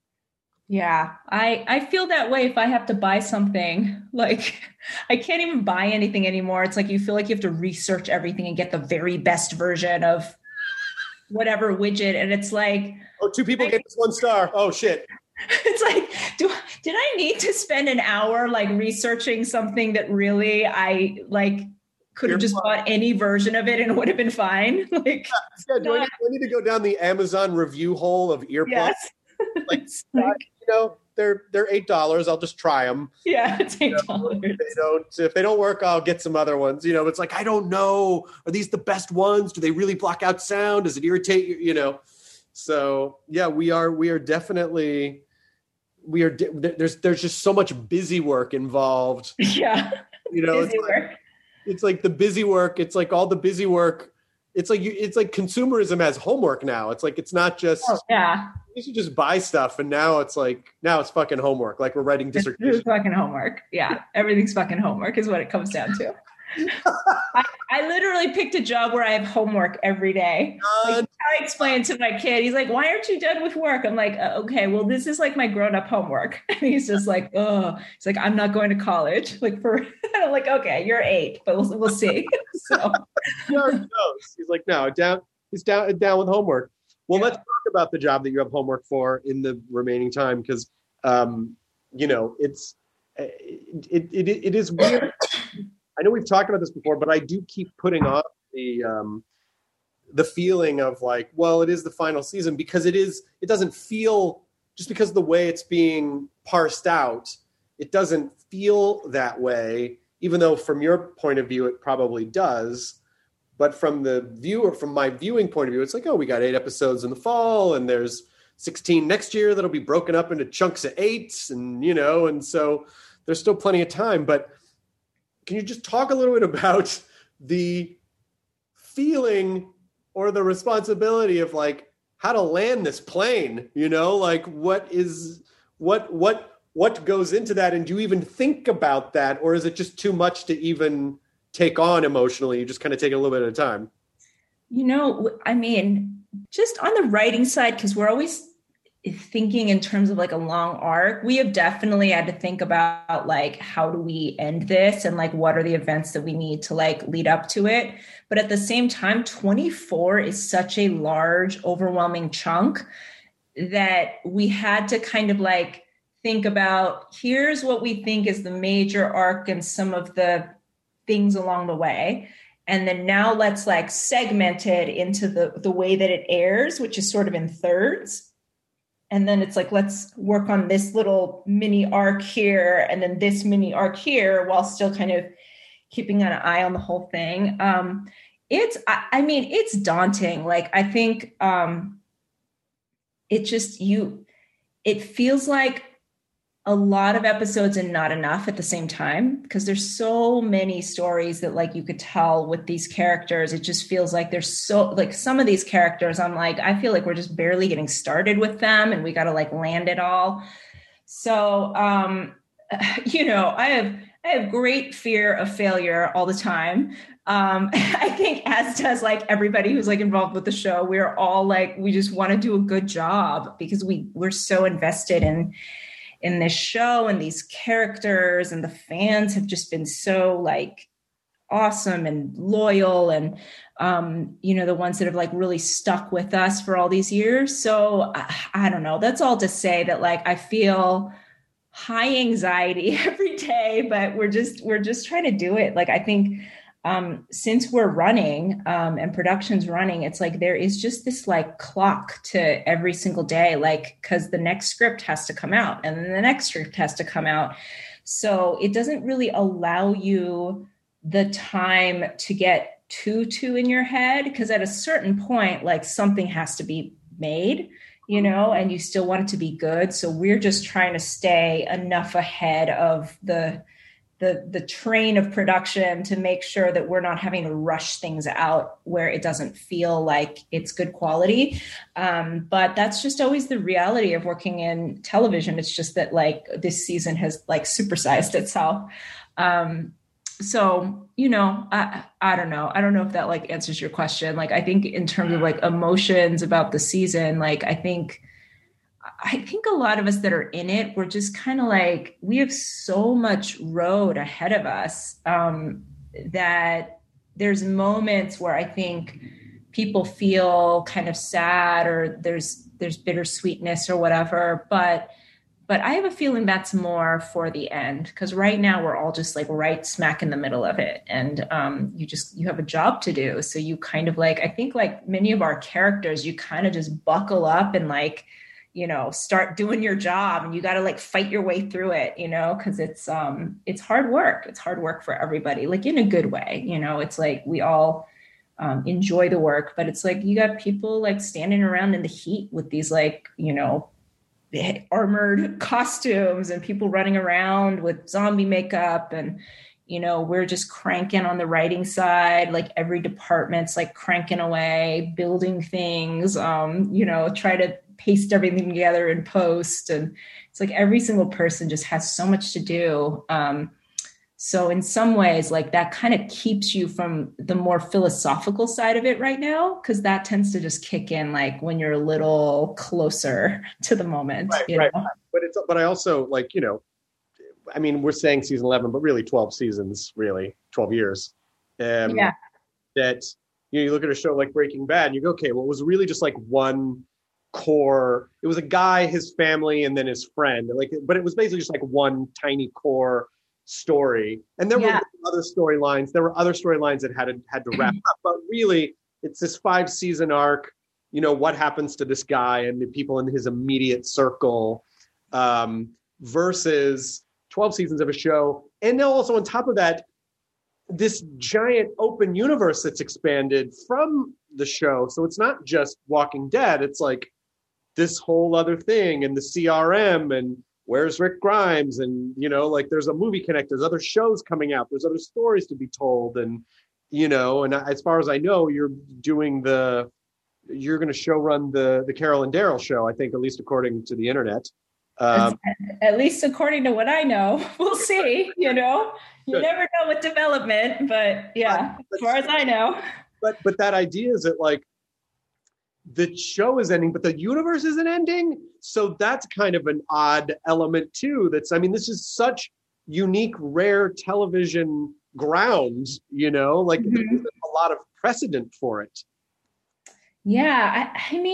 Yeah, I feel that way if I have to buy something. Like, I can't even buy anything anymore. It's like you feel like you have to research everything and get the very best version of whatever widget. And it's like, oh, 2 people get this 1 star. Oh, shit. It's like, did I need to spend an hour like researching something that really I like could have just bought any version of it and it would have been fine? Like, do I need to go down the Amazon review hole of earplugs? Yes. Like, you know, they're $8. I'll just try them. Yeah, it's $8. If they don't work, I'll get some other ones. You know, it's like, I don't know. Are these the best ones? Do they really block out sound? Does it irritate you? You know? So yeah, we are definitely, there's just so much busy work involved. Yeah. You know, it's like the busy work. It's like all the busy work. It's like consumerism has homework now. It's like, it's not just, you should just buy stuff. And now it's fucking homework. Like we're writing dissertations. It's fucking homework. Yeah. Everything's fucking homework is what it comes down to. I literally picked a job where I have homework every day. Like, I explained to my kid, he's like, why aren't you done with work? I'm like, okay, well, this is like my grown-up homework. And he's just like, oh, he's like, I'm not going to college. Like I'm like, okay, you're 8, but we'll see. So he's like, no, he's down with homework. Well, let's talk about the job that you have homework for in the remaining time, because it is weird. I know we've talked about this before, but I do keep putting off the feeling of like, well, it is the final season, because it doesn't feel, just because of the way it's being parsed out, it doesn't feel that way, even though from your point of view, it probably does. But from my viewing point of view, it's like, oh, we got 8 episodes in the fall, and there's 16 next year that'll be broken up into chunks of 8, and so there's still plenty of time. But can you just talk a little bit about the feeling or the responsibility of like how to land this plane? Like what goes into that, and do you even think about that, or is it just too much to even take on emotionally? You just kind of take it a little bit at a time. I mean, just on the writing side, because we're always thinking in terms of like a long arc, we have definitely had to think about like, how do we end this, and like, what are the events that we need to like lead up to it? But at the same time, 24 is such a large, overwhelming chunk that we had to kind of like think about, here's what we think is the major arc and some of the things along the way. And then now let's like segment it into the way that it airs, which is sort of in thirds. And then it's like, let's work on this little mini arc here, and then this mini arc here, while still kind of keeping an eye on the whole thing. It's daunting. Like, I think it feels like a lot of episodes and not enough at the same time, because there's so many stories that like you could tell with these characters. It just feels like there's so, like, some of these characters, I'm like, I feel like we're just barely getting started with them, and we got to like land it all. So, I have great fear of failure all the time. I think, as does like everybody who's like involved with the show. We're all like, we just want to do a good job, because we're so invested in this show and these characters, and the fans have just been so like awesome and loyal, and the ones that have like really stuck with us for all these years. So I don't know. That's all to say that like I feel high anxiety every day, but we're just trying to do it. Like, I think since we're running and production's running, it's like there is just this like clock to every single day, like, because the next script has to come out, and then the next script has to come out. So it doesn't really allow you the time to get too in your head, because at a certain point, like, something has to be made, and you still want it to be good. So we're just trying to stay enough ahead of the train of production to make sure that we're not having to rush things out where it doesn't feel like it's good quality. But that's just always the reality of working in television. It's just that like this season has like supersized itself. So, I don't know. I don't know if that like answers your question. Like, I think in terms of like emotions about the season, like, I think a lot of us that are in it, we're just kind of like, we have so much road ahead of us that there's moments where I think people feel kind of sad, or there's bittersweetness or whatever. But I have a feeling that's more for the end, because right now we're all just like right smack in the middle of it. And you have a job to do. So you kind of like, I think like many of our characters, you kind of just buckle up and like, start doing your job, and you got to like fight your way through it, because it's hard work. It's hard work for everybody, like in a good way. It's like we all enjoy the work, but it's like you got people like standing around in the heat with these like, armored costumes, and people running around with zombie makeup, and we're just cranking on the writing side. Like every department's like cranking away, building things, try to paste everything together in post. And it's like every single person just has so much to do. So in some ways, like that kind of keeps you from the more philosophical side of it right now, because that tends to just kick in like when you're a little closer to the moment. Right. But I also like, I mean, we're saying season 11, but really 12 seasons, really 12 years. That, you look at a show like Breaking Bad and you go, okay, well, it was really just like one core. It was a guy, his family, and then his friend. But it was basically just like one tiny core story. And there were other storylines. There were other storylines that had to wrap up. But really, it's this 5-season arc. What happens to this guy and the people in his immediate circle, versus 12 seasons of a show. And now also on top of that, this giant open universe that's expanded from the show. So it's not just Walking Dead. It's like this whole other thing, and the CRM, and where's Rick Grimes, and there's a movie connect, there's other shows coming out, there's other stories to be told, and and as far as I know, you're going to showrun the Carol and Daryl show, I think, at least according to the internet. At least according to what I know. We'll see. You never know with development, but as far as I know. But that idea is that like the show is ending, but the universe isn't ending. So that's kind of an odd element too. This is such unique, rare television ground, there's a lot of precedent for it. Yeah.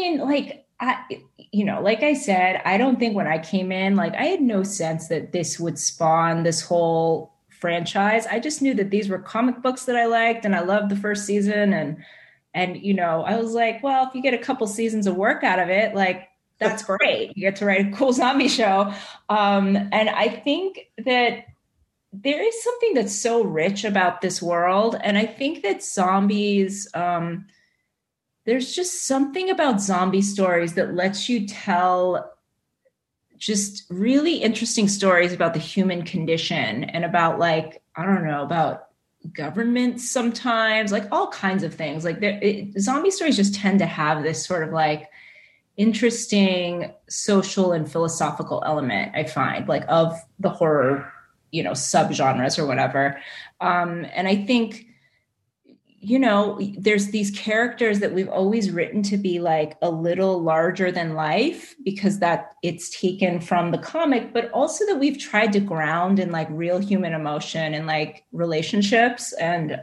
Like I said, I don't think when I came in, like I had no sense that this would spawn this whole franchise. I just knew that these were comic books that I liked, and I loved the first season. And I was like, well, if you get a couple seasons of work out of it, like that's great. You get to write a cool zombie show. And I think that there is something that's so rich about this world. And I think that zombies, there's just something about zombie stories that lets you tell just really interesting stories about the human condition and about about government sometimes, like all kinds of things. Like zombie stories just tend to have this sort of like interesting social and philosophical element, I find, like of the horror, subgenres or whatever. And I think, there's these characters that we've always written to be like a little larger than life because that it's taken from the comic, but also that we've tried to ground in like real human emotion and like relationships. And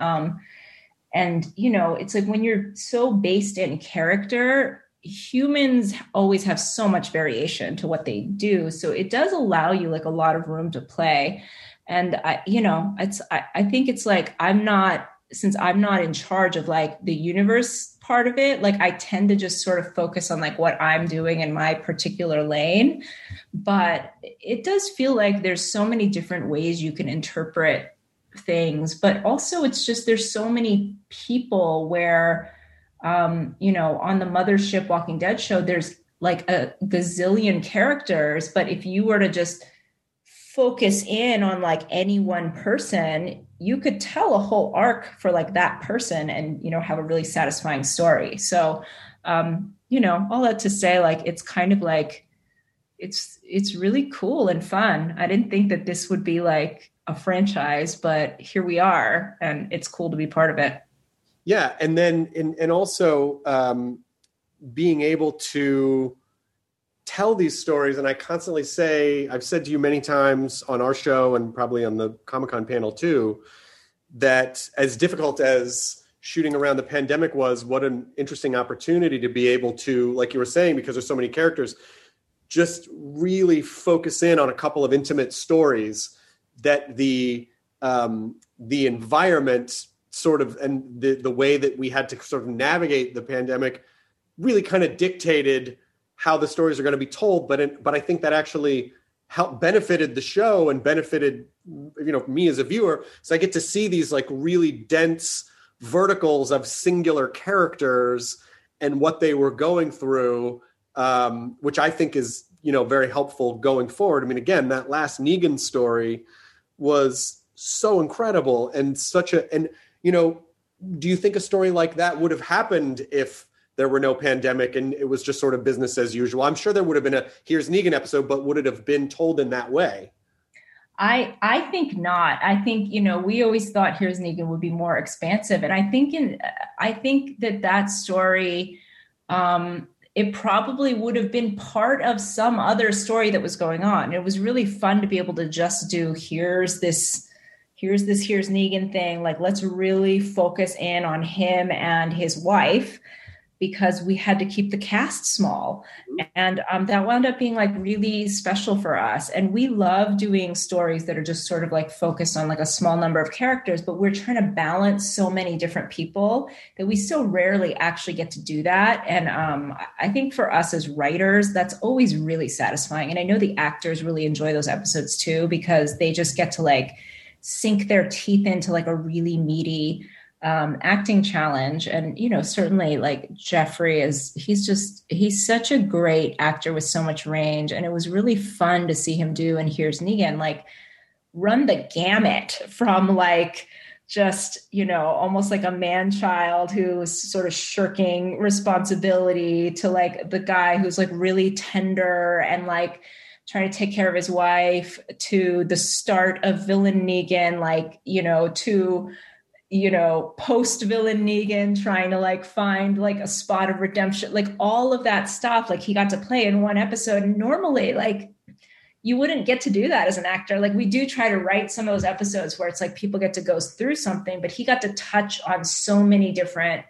it's like when you're so based in character, humans always have so much variation to what they do. So it does allow you like a lot of room to play. And I think it's like, since I'm not in charge of like the universe part of it, like I tend to just sort of focus on like what I'm doing in my particular lane. But it does feel like there's so many different ways you can interpret things, but also it's just, there's so many people where, on the Mothership Walking Dead show, there's like a gazillion characters, but if you were to just focus in on like any one person, you could tell a whole arc for like that person and, have a really satisfying story. So, all that to say, like, it's kind of like, it's really cool and fun. I didn't think that this would be like a franchise, but here we are, and it's cool to be part of it. Yeah. And then, and also being able to tell these stories. And I constantly say, I've said to you many times on our show and probably on the Comic-Con panel too, that as difficult as shooting around the pandemic was, what an interesting opportunity to be able to, like you were saying, because there's so many characters, just really focus in on a couple of intimate stories that the environment sort of, and the way that we had to sort of navigate the pandemic really kind of dictated how the stories are going to be told. But I think that actually benefited the show and benefited, me as a viewer. So I get to see these like really dense verticals of singular characters and what they were going through, which I think is, very helpful going forward. I mean, again, that last Negan story was so incredible and do you think a story like that would have happened if there were no pandemic and it was just sort of business as usual? I'm sure there would have been a Here's Negan episode, but would it have been told in that way? I think not. I think, you know, we always thought Here's Negan would be more expansive. And I think that story, it probably would have been part of some other story that was going on. It was really fun to be able to just do, here's this Here's Negan thing. Like, let's really focus in on him and his wife, because we had to keep the cast small. And that wound up being like really special for us. And we love doing stories that are just sort of like focused on like a small number of characters, but we're trying to balance so many different people that we so rarely actually get to do that. And I think for us as writers, that's always really satisfying. And I know the actors really enjoy those episodes too, because they just get to like sink their teeth into like a really meaty acting challenge. And, you know, certainly like Jeffrey he's such a great actor with so much range. And it was really fun to see him do, and Here's Negan, like run the gamut from like, just, you know, almost like a man-child who's sort of shirking responsibility to like the guy who's like really tender and like trying to take care of his wife, to the start of villain Negan, like, you know, to, you know, post-villain Negan trying to like find like a spot of redemption, like all of that stuff, like he got to play in one episode. And normally, like, you wouldn't get to do that as an actor. Like, we do try to write some of those episodes where it's like people get to go through something, but he got to touch on so many different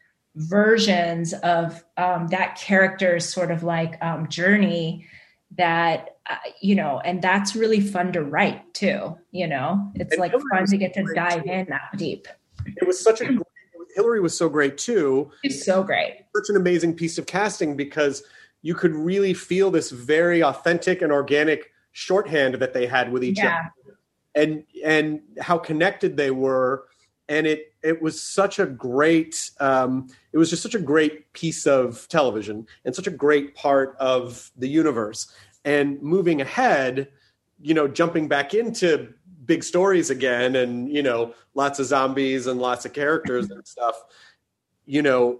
versions of that character's sort of like journey that, you know, and that's really fun to write too. You know, it's and like fun to get to dive in that deep. It was such a Hillary was so great too. She's so great. Such an amazing piece of casting, because you could really feel this very authentic and organic shorthand that they had with each other, and how connected they were. And it was such a great, it was just such a great piece of television and such a great part of the universe. And moving ahead, you know, jumping back into big stories again, and, you know, lots of zombies and lots of characters and stuff, you know,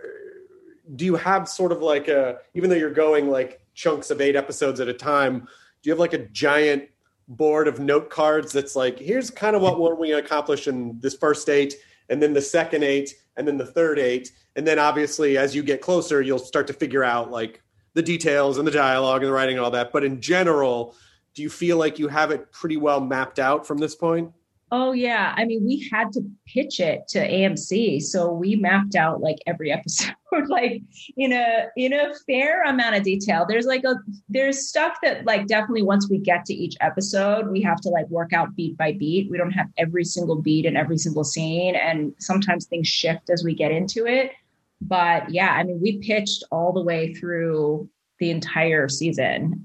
do you have sort of like even though you're going like chunks of 8 episodes at a time, do you have like a giant board of note cards that's like, here's kind of what we're going to accomplish in this first 8, and then the second 8, and then the third 8. And then obviously as you get closer, you'll start to figure out like the details and the dialogue and the writing and all that. But in general, do you feel like you have it pretty well mapped out from this point? Oh yeah. I mean, we had to pitch it to AMC. So we mapped out like every episode, like in a fair amount of detail. There's stuff that like definitely once we get to each episode, we have to like work out beat by beat. We don't have every single beat in every single scene. And sometimes things shift as we get into it. But yeah, I mean, we pitched all the way through the entire season,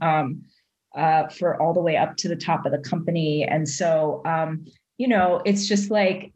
for all the way up to the top of the company. And so, you know, it's just like,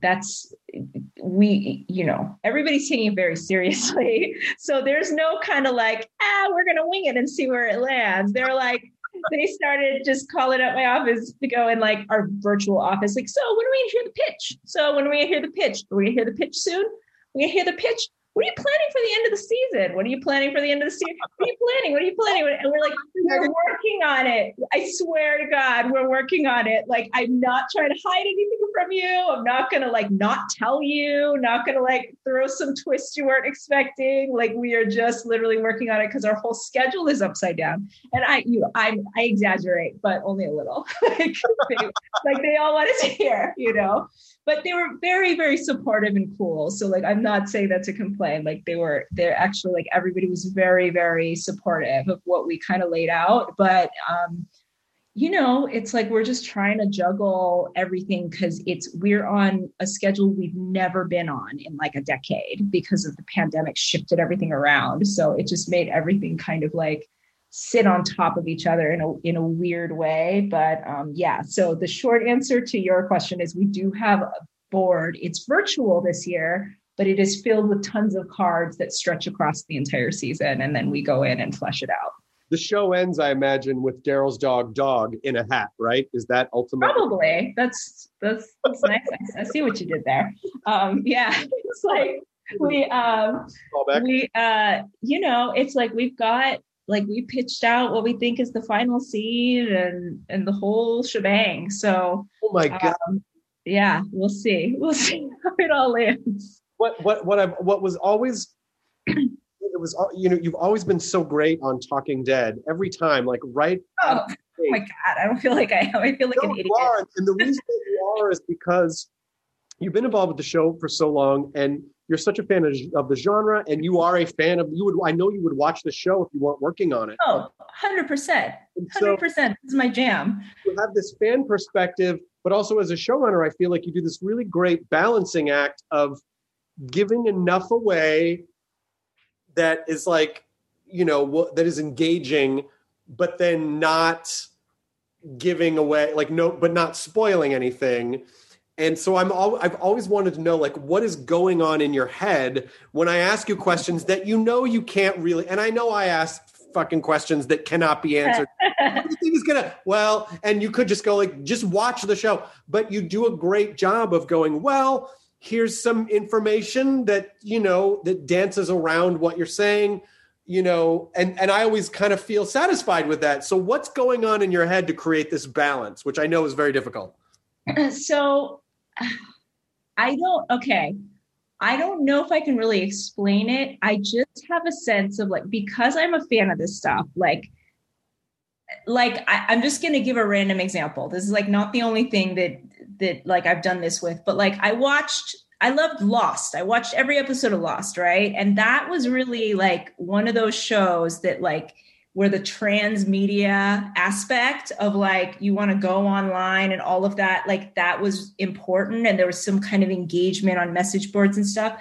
everybody's taking it very seriously. So there's no kind of like, we're going to wing it and see where it lands. They're like, they started just calling up my office to go in like our virtual office. Like, so when are we going to hear the pitch? So when are we going to hear the pitch? Are we going to hear the pitch soon? We're going to hear the pitch. What are you planning for the end of the season? What are you planning for the end of the season? What are you planning? What are you planning? And we're like, we're working on it. I swear to God, we're working on it. Like, I'm not trying to hide anything from you. I'm not going to like not tell you, not going to like throw some twist you weren't expecting. Like, we are just literally working on it because our whole schedule is upside down. And I exaggerate, but only a little. like they all want us here, you know. But they were very, very supportive and cool. So like, I'm not saying that to complain. Like they're actually like, everybody was very, very supportive of what we kind of laid out. But, you know, it's like, we're just trying to juggle everything because we're on a schedule we've never been on in like a decade because of the pandemic shifted everything around. So it just made everything kind of like sit on top of each other in a weird way. But yeah, so the short answer to your question is we do have a board. It's virtual this year, but it is filled with tons of cards that stretch across the entire season. And then we go in and flesh it out. The show ends, I imagine, with Daryl's dog in a hat, right? Is that ultimately? Probably. That's nice. I see what you did there. Yeah, it's like you know, it's like we've got like we pitched out what we think is the final scene and the whole shebang. So, oh my God. Yeah, we'll see how it all lands. What was always, it was, you know, you've always been so great on Talking Dead every time, like right. Oh my God. I don't feel like I am. I feel like an idiot. And the reason that you are is because you've been involved with the show for so long, and you're such a fan of the genre, and you are a fan of, I know you would watch the show if you weren't working on it. Oh, 100%. 100%. This is my jam. You have this fan perspective, but also as a showrunner, I feel like you do this really great balancing act of giving enough away that is like, you know, that is engaging, but then not giving away, like, no, but not spoiling anything. And so I've always wanted to know, like, what is going on in your head when I ask you questions that you know you can't really, and I know I ask fucking questions that cannot be answered. What do you think is gonna, well, and you could just go like, just watch the show, but you do a great job of going, well, here's some information that, you know, that dances around what you're saying, you know, and I always kind of feel satisfied with that. So what's going on in your head to create this balance, which I know is very difficult? So I don't know if I can really explain it. I just have a sense of like, because I'm a fan of this stuff, I'm just going to give a random example. This is like not the only thing that like I've done this with, but like I loved Lost. I watched every episode of Lost, right? And that was really like one of those shows that like where the transmedia aspect of like, you want to go online and all of that, like that was important. And there was some kind of engagement on message boards and stuff.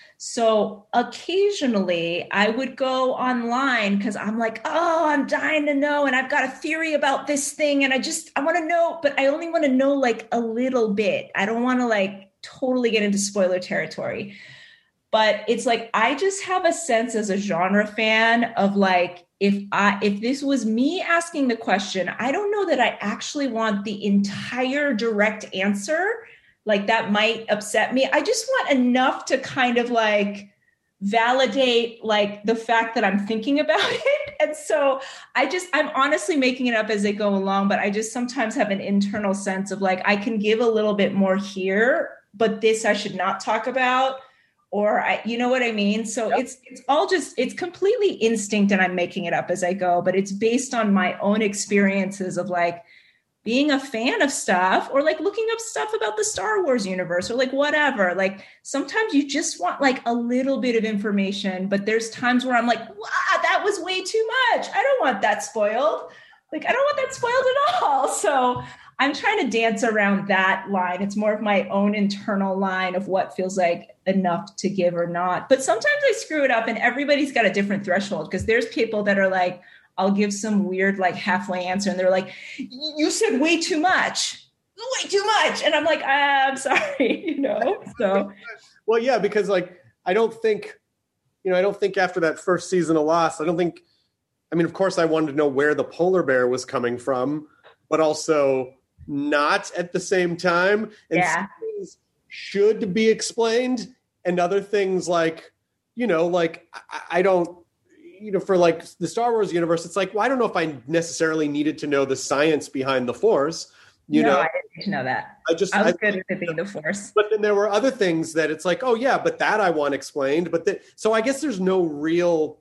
So occasionally I would go online because I'm like, oh, I'm dying to know. And I've got a theory about this thing. And I want to know, but I only want to know like a little bit. I don't want to like totally get into spoiler territory. But it's like, I just have a sense as a genre fan of like, if this was me asking the question, I don't know that I actually want the entire direct answer. Like that might upset me. I just want enough to kind of like validate like the fact that I'm thinking about it. And so I'm honestly making it up as they go along, but I just sometimes have an internal sense of like, I can give a little bit more here, but this I should not talk about. Or you know what I mean? So yep. It's completely instinct and I'm making it up as I go, but it's based on my own experiences of like being a fan of stuff or like looking up stuff about the Star Wars universe or like whatever. Like sometimes you just want like a little bit of information, but there's times where I'm like, wow, that was way too much. I don't want that spoiled. Like, I don't want that spoiled at all. So I'm trying to dance around that line. It's more of my own internal line of what feels like enough to give or not. But sometimes I screw it up and everybody's got a different threshold because there's people that are like, I'll give some weird like halfway answer and they're like, you said way too much. And I'm like, I'm sorry, you know? So. Well, yeah, because like, I don't think after that first season of Lost, of course I wanted to know where the polar bear was coming from, but also not at the same time. And yeah. Some things should be explained and other things like, you know, like I don't, you know, for like the Star Wars universe, it's like, well, I don't know if I necessarily needed to know the science behind the Force. You know, I didn't need to know that. I was good at it being the Force. But then there were other things that it's like, oh yeah, but that I want explained. But so I guess there's no real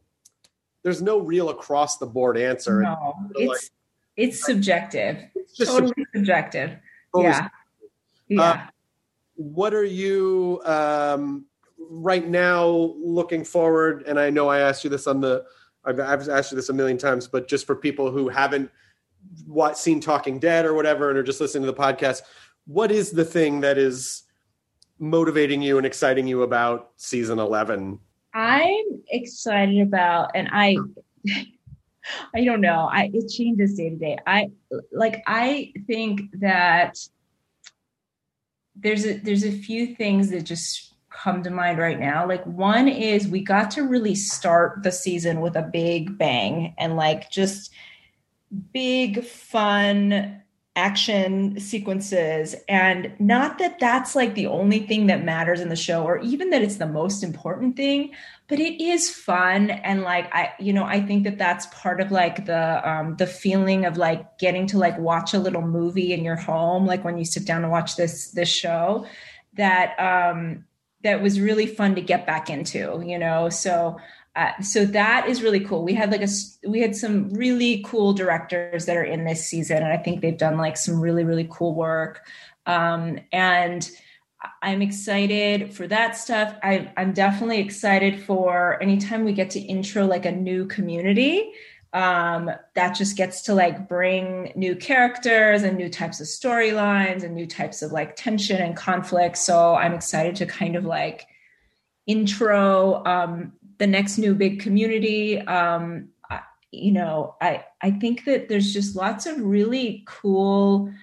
across the board answer. No, it's subjective. It's just totally subjective. Yeah. Yeah. What are you right now looking forward? And I know I asked you this I've asked you this a million times, but just for people who haven't seen Talking Dead or whatever, and are just listening to the podcast, what is the thing that is motivating you and exciting you about season 11? I'm excited about, and I don't know. It changes day to day. I think that there's a few things that just come to mind right now. Like one is we got to really start the season with a big bang and like just big fun action sequences. And not that that's like the only thing that matters in the show, or even that it's the most important thing, but it is fun. And like, I think that that's part of like the feeling of like getting to like watch a little movie in your home, like when you sit down and watch this show, that was really fun to get back into, so that is really cool. We had some really cool directors that are in this season, and I think they've done like some really, really cool work. And I'm excited for that stuff. I'm definitely excited for anytime we get to intro like a new community, that just gets to like bring new characters and new types of storylines and new types of like tension and conflict. So I'm excited to kind of like intro, the next new big community. I think that there's just lots of really cool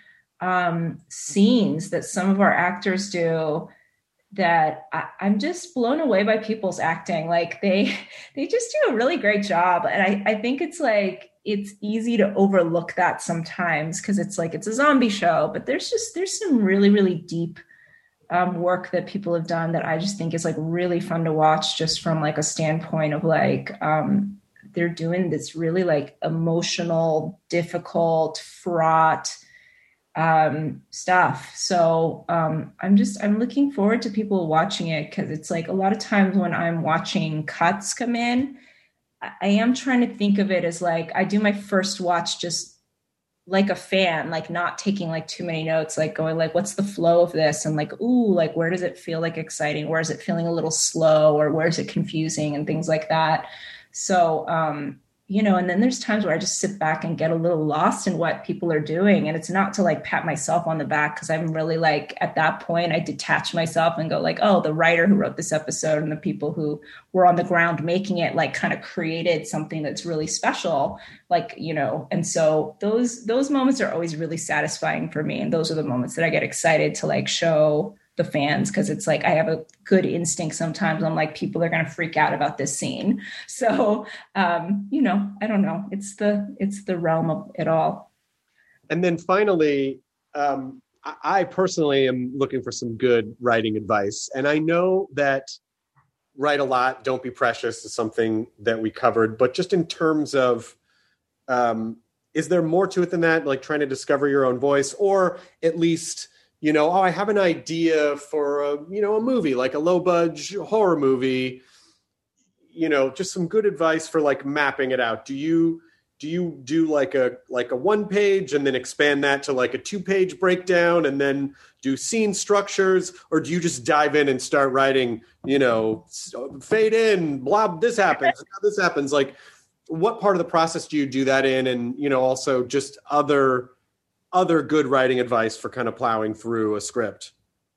scenes that some of our actors do that I'm just blown away by people's acting. Like they just do a really great job. And I think it's like, it's easy to overlook that sometimes because it's like, it's a zombie show, but there's some really, really deep work that people have done that I just think is like really fun to watch, just from like a standpoint of like, they're doing this really like emotional, difficult, fraught stuff. So I'm looking forward to people watching it, because it's like a lot of times when I'm watching cuts come in, I am trying to think of it as like, I do my first watch just like a fan, like not taking like too many notes, like going like, what's the flow of this? And like, ooh, like, where does it feel like exciting? Where is it feeling a little slow, or where is it confusing, and things like that. So, and then there's times where I just sit back and get a little lost in what people are doing. And it's not to like pat myself on the back, because I'm really like, at that point, I detach myself and go like, oh, the writer who wrote this episode and the people who were on the ground making it, like kind of created something that's really special. Like, and so those moments are always really satisfying for me. And those are the moments that I get excited to like show the fans, because it's like I have a good instinct sometimes. I'm like, people are going to freak out about this scene. So, I don't know. It's the realm of it all. And then finally, I personally am looking for some good writing advice. And I know that Write a Lot, Don't Be Precious is something that we covered, but just in terms of, is there more to it than that? Like trying to discover your own voice, or at least, I have an idea for a movie, like a low budget horror movie, just some good advice for like mapping it out. Do you do like a 1 page and then expand that to like a 2-page breakdown and then do scene structures? Or do you just dive in and start writing, fade in, blah, this happens, this happens? Like, what part of the process do you do that in? And, also just other good writing advice for kind of plowing through a script?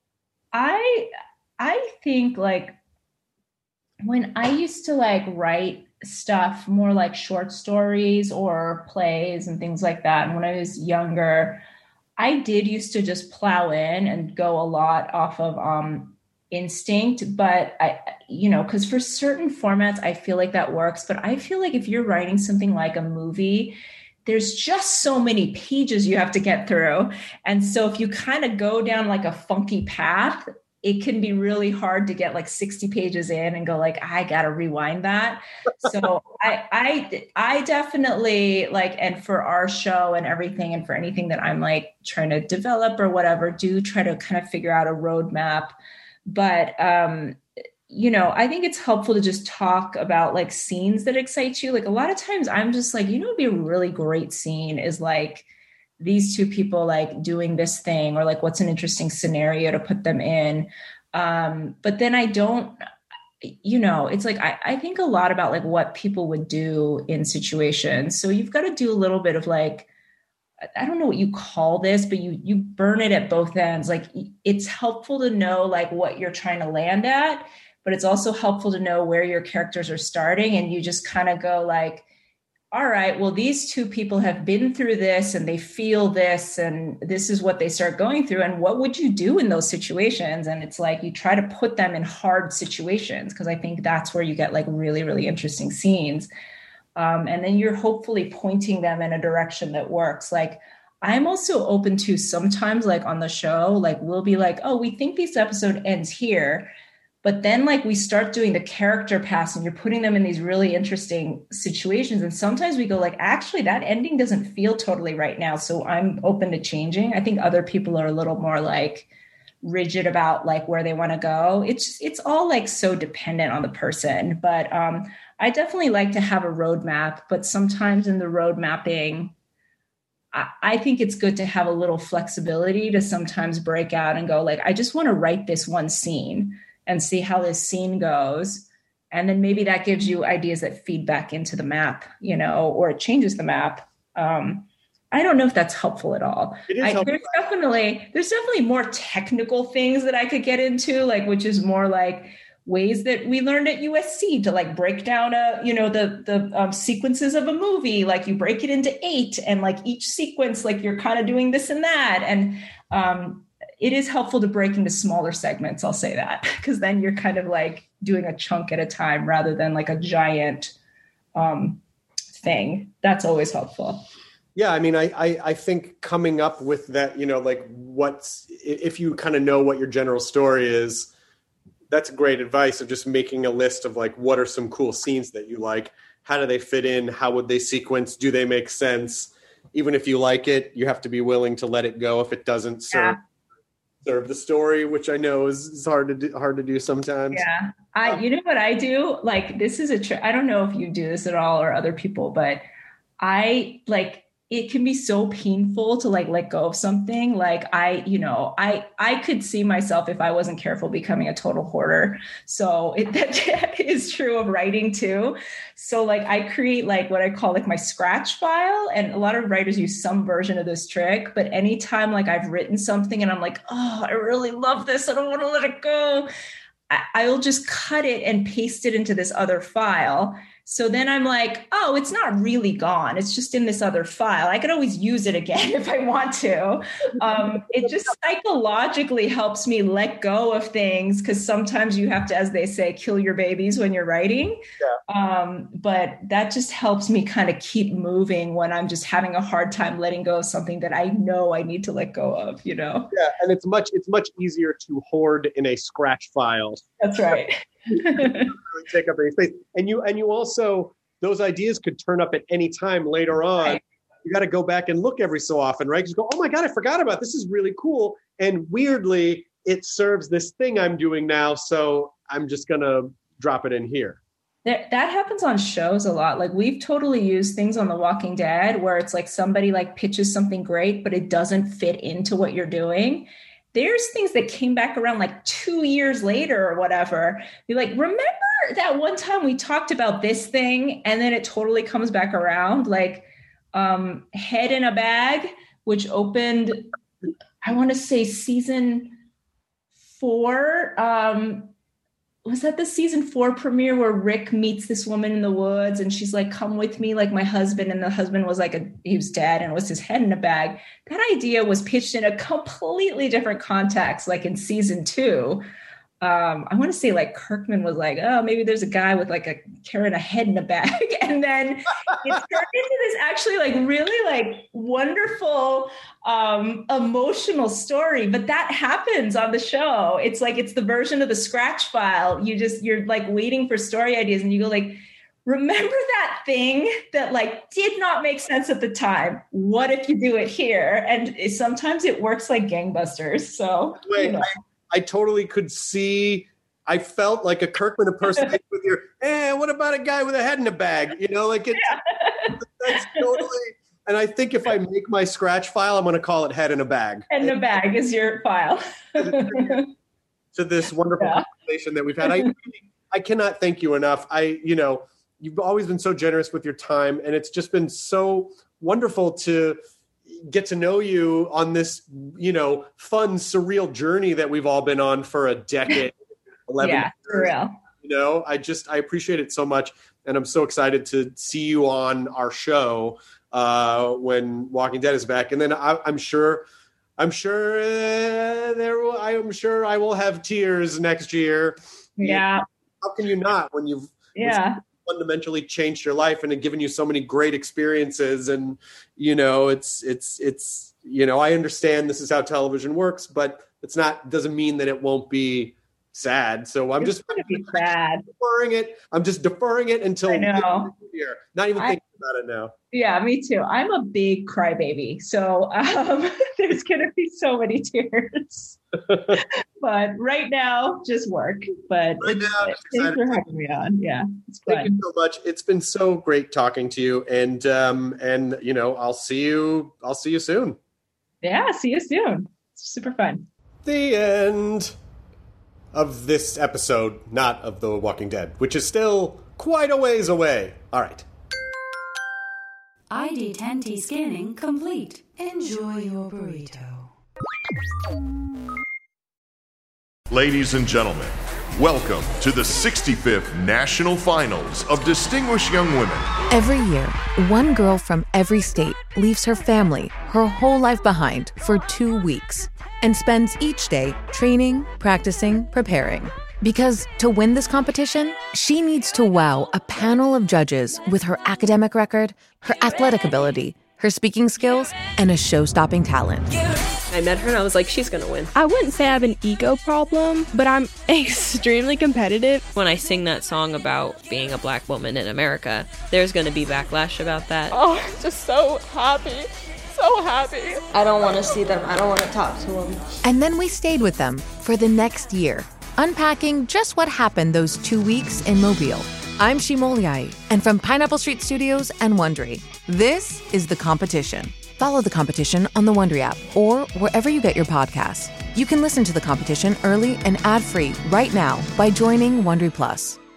I think like when I used to like write stuff more like short stories or plays and things like that, and when I was younger, I did used to just plow in and go a lot off of instinct. But because for certain formats, I feel like that works. But I feel like if you're writing something like a movie, there's just so many pages you have to get through. And so if you kind of go down like a funky path, it can be really hard to get like 60 pages in and go like, I got to rewind that. So I definitely like, and for our show and everything, and for anything that I'm like trying to develop or whatever, do try to kind of figure out a roadmap. But, I think it's helpful to just talk about like scenes that excite you. Like a lot of times I'm just like, it'd be a really great scene is like these two people like doing this thing, or like what's an interesting scenario to put them in. But then I don't, it's like, I think a lot about like what people would do in situations. So you've got to do a little bit of like, I don't know what you call this, but you burn it at both ends. Like it's helpful to know like what you're trying to land at, but it's also helpful to know where your characters are starting. And you just kind of go like, all right, well, these two people have been through this and they feel this, and this is what they start going through. And what would you do in those situations? And it's like, you try to put them in hard situations, because I think that's where you get like really, really interesting scenes. And then you're hopefully pointing them in a direction that works. Like I'm also open to sometimes like on the show, like we'll be like, oh, we think this episode ends here. But then like we start doing the character paths and you're putting them in these really interesting situations. And sometimes we go like, actually, that ending doesn't feel totally right now. So I'm open to changing. I think other people are a little more like rigid about like where they want to go. It's all like so dependent on the person. But I definitely like to have a roadmap. But sometimes in the road mapping, I think it's good to have a little flexibility to sometimes break out and go like, I just want to write this one scene and see how this scene goes. And then maybe that gives you ideas that feed back into the map, you know, or it changes the map. I don't know if that's helpful at all. There's definitely more technical things that I could get into, like, which is more like ways that we learned at USC to like break down the sequences of a movie. Like you break it into 8 and like each sequence, like you're kind of doing this and that. And, it is helpful to break into smaller segments. I'll say that, because then you're kind of like doing a chunk at a time rather than like a giant thing. That's always helpful. Yeah. I mean, I think coming up with that, you know, like if you kind of know what your general story is, that's great advice of just making a list of like, what are some cool scenes that you like? How do they fit in? How would they sequence? Do they make sense? Even if you like it, you have to be willing to let it go if it doesn't serve the story, which I know is hard to do sometimes. Yeah. You know what I do? Like, this is I don't know if you do this at all or other people, but it can be so painful to like let go of something. Like I could see myself, if I wasn't careful, becoming a total hoarder. So that is true of writing too. So like I create like what I call like my scratch file, and a lot of writers use some version of this trick. But anytime like I've written something and I'm like, oh, I really love this, I don't want to let it go, I'll just cut it and paste it into this other file. So then I'm like, oh, it's not really gone. It's just in this other file. I could always use it again if I want to. It just psychologically helps me let go of things, because sometimes you have to, as they say, kill your babies when you're writing. Yeah. But that just helps me kind of keep moving when I'm just having a hard time letting go of something that I know I need to let go of, you know? Yeah, and it's much easier to hoard in a scratch file. That's right. Really take up any space, and you also, those ideas could turn up at any time later on. Right. You got to go back and look every so often, right? Just go, oh my God, I forgot about this. Is really cool, and weirdly, it serves this thing I'm doing now, so I'm just gonna drop it in here. That happens on shows a lot. Like we've totally used things on The Walking Dead where it's like somebody like pitches something great, but it doesn't fit into what you're doing. There's things that came back around like 2 years later or whatever. You're like, remember that one time we talked about this thing? And then it totally comes back around. Like Head in a Bag, which opened, I want to say season 4. Was that the season 4 premiere where Rick meets this woman in the woods and she's like, come with me, like my husband. And the husband was like, he was dead and was his head in a bag. That idea was pitched in a completely different context, like in season 2. I want to say like Kirkman was like, oh, maybe there's a guy with like carrying a head in a bag. And then it turned into this actually like really like wonderful, emotional story. But that happens on the show. It's like, it's the version of the scratch file. You're like waiting for story ideas and you go like, remember that thing that like did not make sense at the time? What if you do it here? And sometimes it works like gangbusters. So, wait, I totally could see. I felt like a Kirkman impersonation with your, what about a guy with a head in a bag? You know, like that's totally. And I think if I make my scratch file, I'm going to call it Head in a Bag. Head in a Bag is your file. To this wonderful conversation that we've had. I cannot thank you enough. You've always been so generous with your time, and it's just been so wonderful to get to know you on this, fun, surreal journey that we've all been on for a decade, 11 years. For real. I appreciate it so much. And I'm so excited to see you on our show when Walking Dead is back. And then I'm sure I will have tears next year. Yeah. How can you not when you've fundamentally changed your life and had given you so many great experiences. And, it's I understand this is how television works, but doesn't mean that it won't be sad. So I'm just going to be sad. Deferring it. I'm just deferring it until I know. Year. Not even thinking about it now. Yeah, me too. I'm a big crybaby, so there's going to be so many tears. But right now, just work. But thanks for having me on. Yeah, it's fun. Thank you so much. It's been so great talking to you, and I'll see you soon. Yeah, see you soon. It's super fun. The end of this episode, not of The Walking Dead, which is still quite a ways away. All right. ID10T scanning complete. Enjoy your burrito. Ladies and gentlemen, welcome to the 65th National Finals of Distinguished Young Women. Every year, one girl from every state leaves her family, her whole life behind for 2 weeks and spends each day training, practicing, preparing. Because to win this competition, she needs to wow a panel of judges with her academic record, her athletic ability, her speaking skills, and a show-stopping talent. I met her and I was like, she's gonna win. I wouldn't say I have an ego problem, but I'm extremely competitive. When I sing that song about being a black woman in America, there's gonna be backlash about that. Oh, I'm just so happy. So happy. I don't want to see them. I don't want to talk to them. And then we stayed with them for the next year, unpacking just what happened those 2 weeks in Mobile. I'm Shimoliai, and from Pineapple Street Studios and Wondery, this is The Competition. Follow The Competition on the Wondery app or wherever you get your podcasts. You can listen to The Competition early and ad-free right now by joining Wondery Plus.